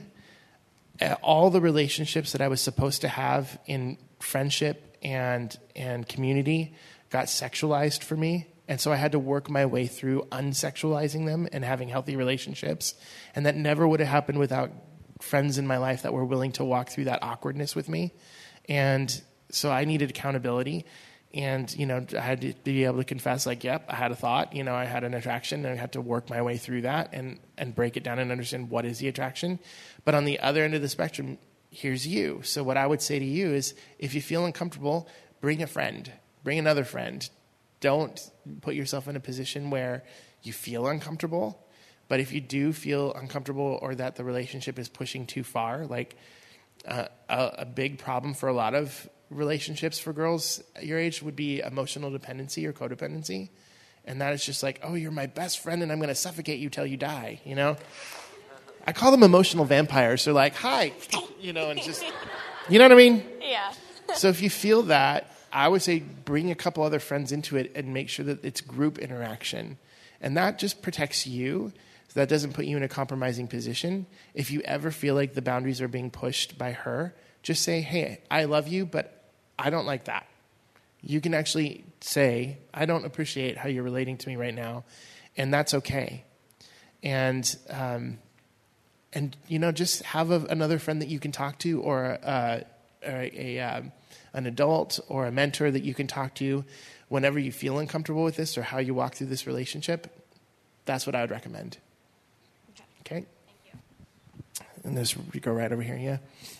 [SPEAKER 2] all the relationships that I was supposed to have in friendship and and community got sexualized for me. And so I had to work my way through unsexualizing them and having healthy relationships. And that never would have happened without friends in my life that were willing to walk through that awkwardness with me. And so I needed accountability. And, you know, I had to be able to confess, like, yep, I had a thought, you know, I had an attraction, and I had to work my way through that and, and break it down and understand what is the attraction. But on the other end of the spectrum, here's you. So what I would say to you is, if you feel uncomfortable, bring a friend, bring another friend. Don't put yourself in a position where you feel uncomfortable. But if you do feel uncomfortable or that the relationship is pushing too far, like uh, a, a big problem for a lot of relationships for girls your age would be emotional dependency or codependency. And that is just like, oh, you're my best friend and I'm going to suffocate you till you die, you know? I call them emotional vampires. They're like, hi, you know, and just, you know what I mean?
[SPEAKER 8] Yeah.
[SPEAKER 2] So if you feel that, I would say bring a couple other friends into it and make sure that it's group interaction. And that just protects you. So that doesn't put you in a compromising position. If you ever feel like the boundaries are being pushed by her, just say, hey, I love you, but I don't like that. You can actually say, I don't appreciate how you're relating to me right now, and that's okay. And, um, and you know, just have a, another friend that you can talk to, or, uh, or a, a um, an adult or a mentor that you can talk to whenever you feel uncomfortable with this or how you walk through this relationship. That's what I would recommend. Okay?
[SPEAKER 8] Thank you.
[SPEAKER 2] And this, we go right over here, yeah?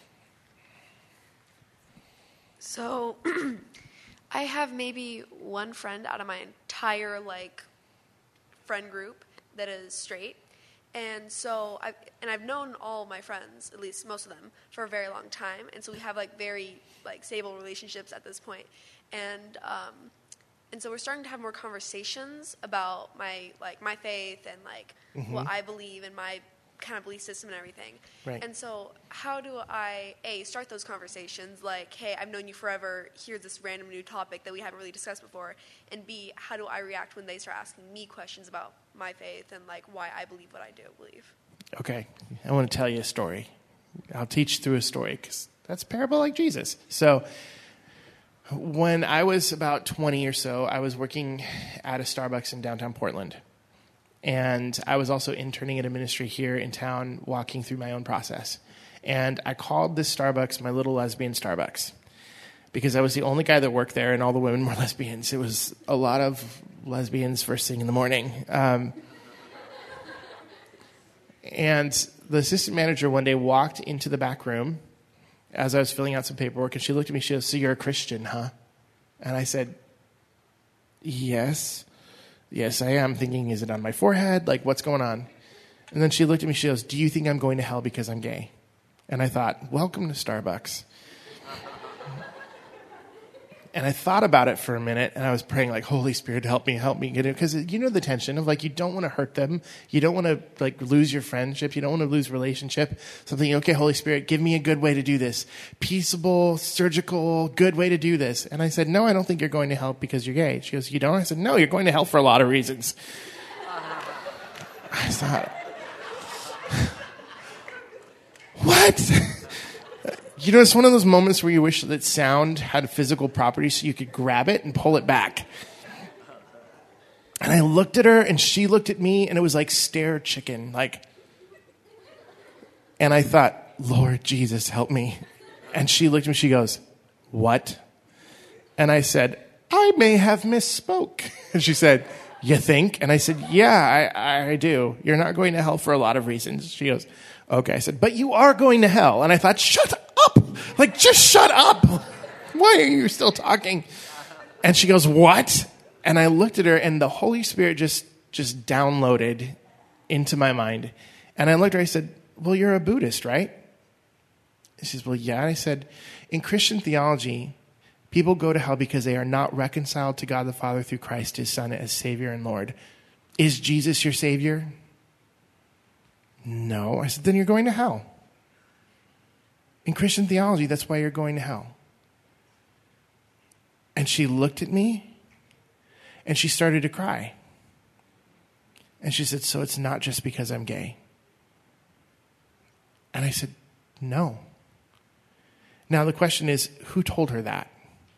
[SPEAKER 9] So I have maybe one friend out of my entire, like, friend group that is straight. And so, I and I've known all my friends, at least most of them, for a very long time. And so we have, like, very, like, stable relationships at this point. And um, and so we're starting to have more conversations about my, like, my faith and, like, mm-hmm. what I believe and my kind of belief system and everything.
[SPEAKER 2] Right.
[SPEAKER 9] And so how do I, A, start those conversations like, hey, I've known you forever, here's this random new topic that we haven't really discussed before, and B, how do I react when they start asking me questions about my faith and like why I believe what I do believe?
[SPEAKER 2] Okay, I want to tell you a story. I'll teach through a story because that's a parable like Jesus. So when I was about twenty or so, I was working at a Starbucks in downtown Portland. And I was also interning at a ministry here in town, walking through my own process. And I called this Starbucks my little lesbian Starbucks because I was the only guy that worked there and all the women were lesbians. It was a lot of lesbians first thing in the morning. Um, and the assistant manager one day walked into the back room as I was filling out some paperwork, and she looked at me, she goes, "So you're a Christian, huh?" And I said, "Yes. Yes, I am." Thinking, is it on my forehead? Like, what's going on? And then she looked at me, she goes, "Do you think I'm going to hell because I'm gay?" And I thought, welcome to Starbucks. And I thought about it for a minute, and I was praying, like, Holy Spirit, help me, help me get it. Because you know the tension of, like, you don't want to hurt them. You don't want to, like, lose your friendship. You don't want to lose relationship. Something, okay, Holy Spirit, give me a good way to do this. Peaceable, surgical, good way to do this. And I said, "No, I don't think you're going to hell because you're gay." She goes, "You don't?" I said, "No, you're going to hell for a lot of reasons." I thought, what? You know, it's one of those moments where you wish that sound had physical properties so you could grab it and pull it back. And I looked at her, and she looked at me, and it was like stare chicken. Like, and I thought, Lord Jesus, help me. And she looked at me, she goes, "What?" And I said, "I may have misspoke." And she said, "You think?" And I said, "Yeah, I, I do. You're not going to hell for a lot of reasons." She goes, "Okay." I said, "But you are going to hell." And I thought, shut up. Like, just shut up. Why are you still talking? And she goes, "What?" And I looked at her, and the Holy Spirit just, just downloaded into my mind. And I looked at her, I said, "Well, you're a Buddhist, right?" She says, "Well, yeah." And I said, "In Christian theology, people go to hell because they are not reconciled to God the Father through Christ, his Son, as Savior and Lord. Is Jesus your Savior?" "No." I said, "Then you're going to hell. In Christian theology, that's why you're going to hell." And she looked at me, and she started to cry. And she said, "So it's not just because I'm gay?" And I said, "No." Now the question is, who told her that?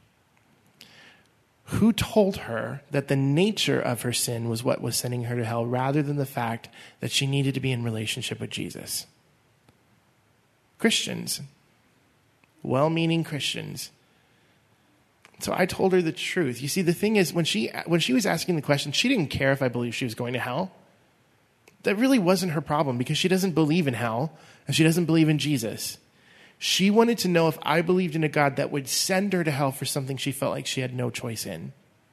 [SPEAKER 2] Who told her that the nature of her sin was what was sending her to hell rather than the fact that she needed to be in relationship with Jesus? Christians. Well-meaning Christians. So I told her the truth. You see, the thing is, when she when she was asking the question, she didn't care if I believed she was going to hell. That really wasn't her problem because she doesn't believe in hell and she doesn't believe in Jesus. She wanted to know if I believed in a God that would send her to hell for something she felt like she had no choice in.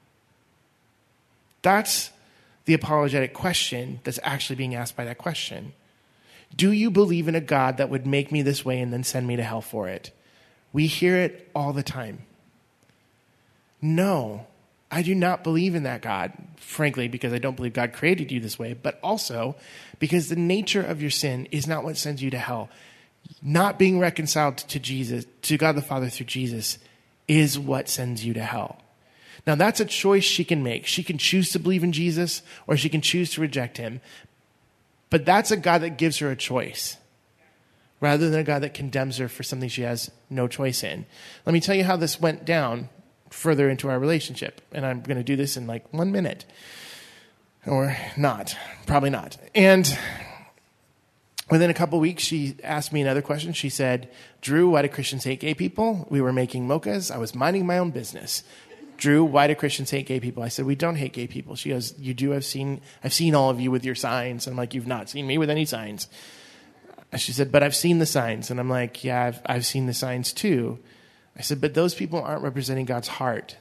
[SPEAKER 2] That's the apologetic question that's actually being asked by that question. Do you believe in a God that would make me this way and then send me to hell for it? We hear it all the time. No, I do not believe in that God, frankly, because I don't believe God created you this way, but also because the nature of your sin is not what sends you to hell. Not being reconciled to Jesus, to God the Father through Jesus, is what sends you to hell. Now, that's a choice she can make. She can choose to believe in Jesus, or she can choose to reject him. But that's a God that gives her a choice, rather than a God that condemns her for something she has no choice in. Let me tell you how this went down further into our relationship. And I'm going to do this in like one minute. Or not. Probably not. And within a couple weeks, she asked me another question. She said, "Drew, why do Christians hate gay people?" We were making mochas. I was minding my own business. "Drew, why do Christians hate gay people?" I said, "We don't hate gay people." She goes, "You do. I've seen, I've seen all of you with your signs." And I'm like, "You've not seen me with any signs." She said, "But I've seen the signs." And I'm like, "Yeah, I've, I've seen the signs too." I said, "But those people aren't representing God's heart."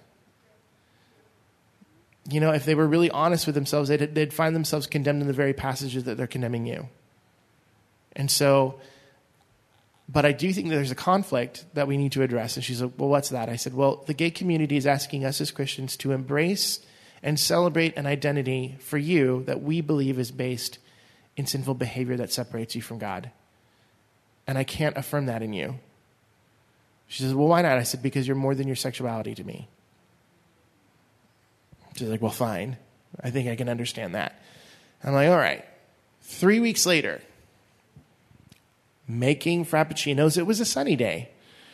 [SPEAKER 2] You know, if they were really honest with themselves, they'd, they'd find themselves condemned in the very passages that they're condemning you. And so, but I do think that there's a conflict that we need to address. And she's like, "Well, what's that?" I said, "Well, the gay community is asking us as Christians to embrace and celebrate an identity for you that we believe is based in sinful behavior that separates you from God. And I can't affirm that in you. She says, well, why not? I said, because you're more than your sexuality to me. She's like, well, fine. I think I can understand that. I'm like, all right. Three weeks later, making frappuccinos. It was a sunny day.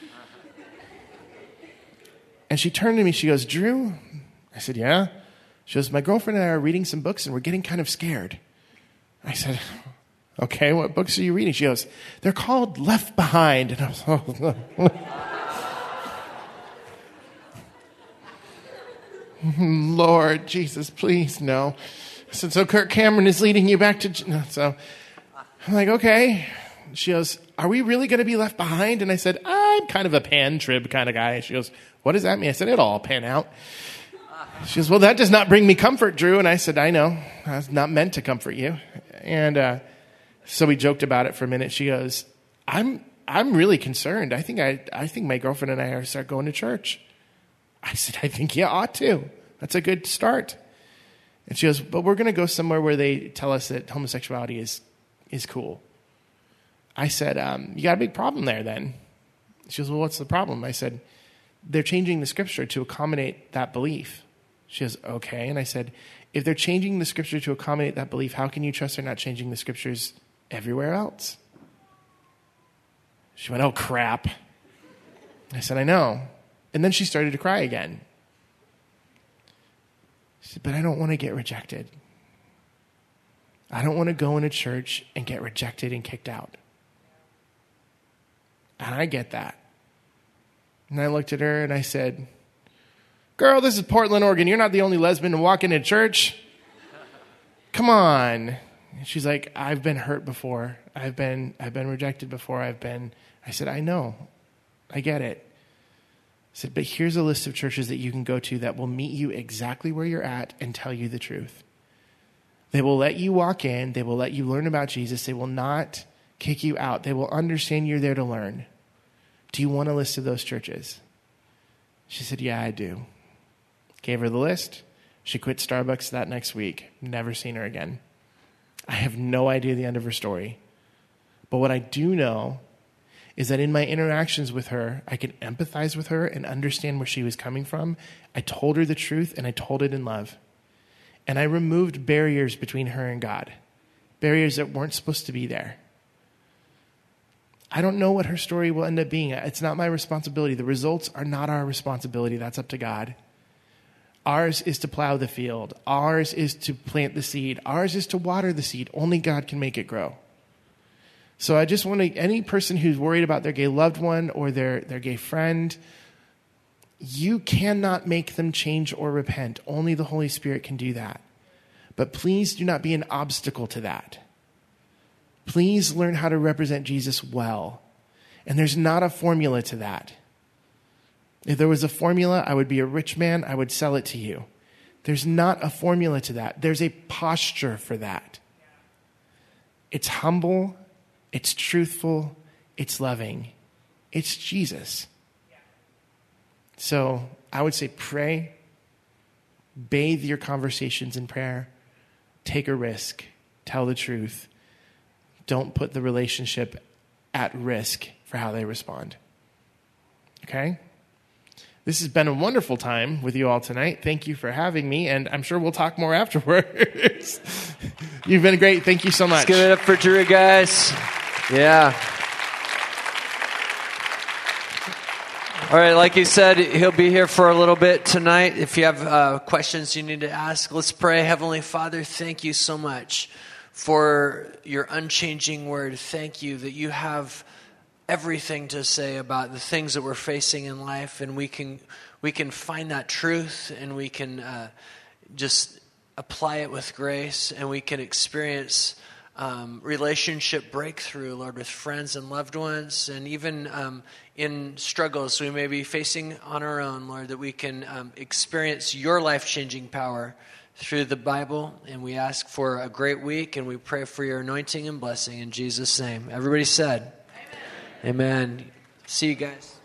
[SPEAKER 2] And she turned to me. She goes, Drew? I said, yeah. She goes, my girlfriend and I are reading some books, and we're getting kind of scared. I said, okay, what books are you reading? She goes, they're called Left Behind. And I was, oh, Lord Jesus, please, no. I said, so Kirk Cameron is leading you back to... No, so I'm like, okay. She goes, are we really going to be left behind? And I said, I'm kind of a pan-trib kind of guy. She goes, what does that mean? I said, it'll all pan out. She goes, well, that does not bring me comfort, Drew. And I said, I know. I was not meant to comfort you. And uh, so we joked about it for a minute. She goes, I'm I'm really concerned. I think I I think my girlfriend and I are start going to church. I said, I think you ought to. That's a good start. And she goes, but we're going to go somewhere where they tell us that homosexuality is is cool. I said, um, you got a big problem there then. She goes, well, what's the problem? I said, they're changing the scripture to accommodate that belief. She goes, okay. And I said, if they're changing the scripture to accommodate that belief, how can you trust they're not changing the scriptures everywhere else? She went, oh, crap. I said, I know. And then she started to cry again. She said, but I don't want to get rejected. I don't want to go into church and get rejected and kicked out. And I get that. And I looked at her and I said, girl, this is Portland, Oregon. You're not the only lesbian to walk into church. Come on. And she's like, I've been hurt before. I've been I've been rejected before. I've been, I said, I know. I get it. I said, but here's a list of churches that you can go to that will meet you exactly where you're at and tell you the truth. They will let you walk in. They will let you learn about Jesus. They will not kick you out. They will understand you're there to learn. Do you want a list of those churches? She said, yeah, I do. Gave her the list. She quit Starbucks that next week. Never seen her again. I have no idea the end of her story. But what I do know is that in my interactions with her, I could empathize with her and understand where she was coming from. I told her the truth, and I told it in love. And I removed barriers between her and God, barriers that weren't supposed to be there. I don't know what her story will end up being. It's not my responsibility. The results are not our responsibility. That's up to God. Ours is to plow the field. Ours is to plant the seed. Ours is to water the seed. Only God can make it grow. So I just want to, any person who's worried about their gay loved one or their, their gay friend, you cannot make them change or repent. Only the Holy Spirit can do that. But please do not be an obstacle to that. Please learn how to represent Jesus well. And there's not a formula to that. If there was a formula, I would be a rich man. I would sell it to you. There's not a formula to that. There's a posture for that. It's humble. It's truthful. It's loving. It's Jesus. So I would say pray. Bathe your conversations in prayer. Take a risk. Tell the truth. Don't put the relationship at risk for how they respond. Okay? This has been a wonderful time with you all tonight. Thank you for having me, and I'm sure we'll talk more afterwards. You've been great. Thank you so much.
[SPEAKER 1] Let's give it up for Drew, guys. Yeah. All right, like you said, he'll be here for a little bit tonight. If you have uh, questions you need to ask, let's pray. Heavenly Father, thank you so much for your unchanging word. Thank you that you have everything to say about the things that we're facing in life, and we can we can find that truth, and we can uh, just apply it with grace, and we can experience um, relationship breakthrough, Lord, with friends and loved ones, and even um, in struggles we may be facing on our own, Lord, that we can um, experience your life-changing power through the Bible. And we ask for a great week, and we pray for your anointing and blessing in Jesus' name. Everybody said, Amen. Amen. See you guys.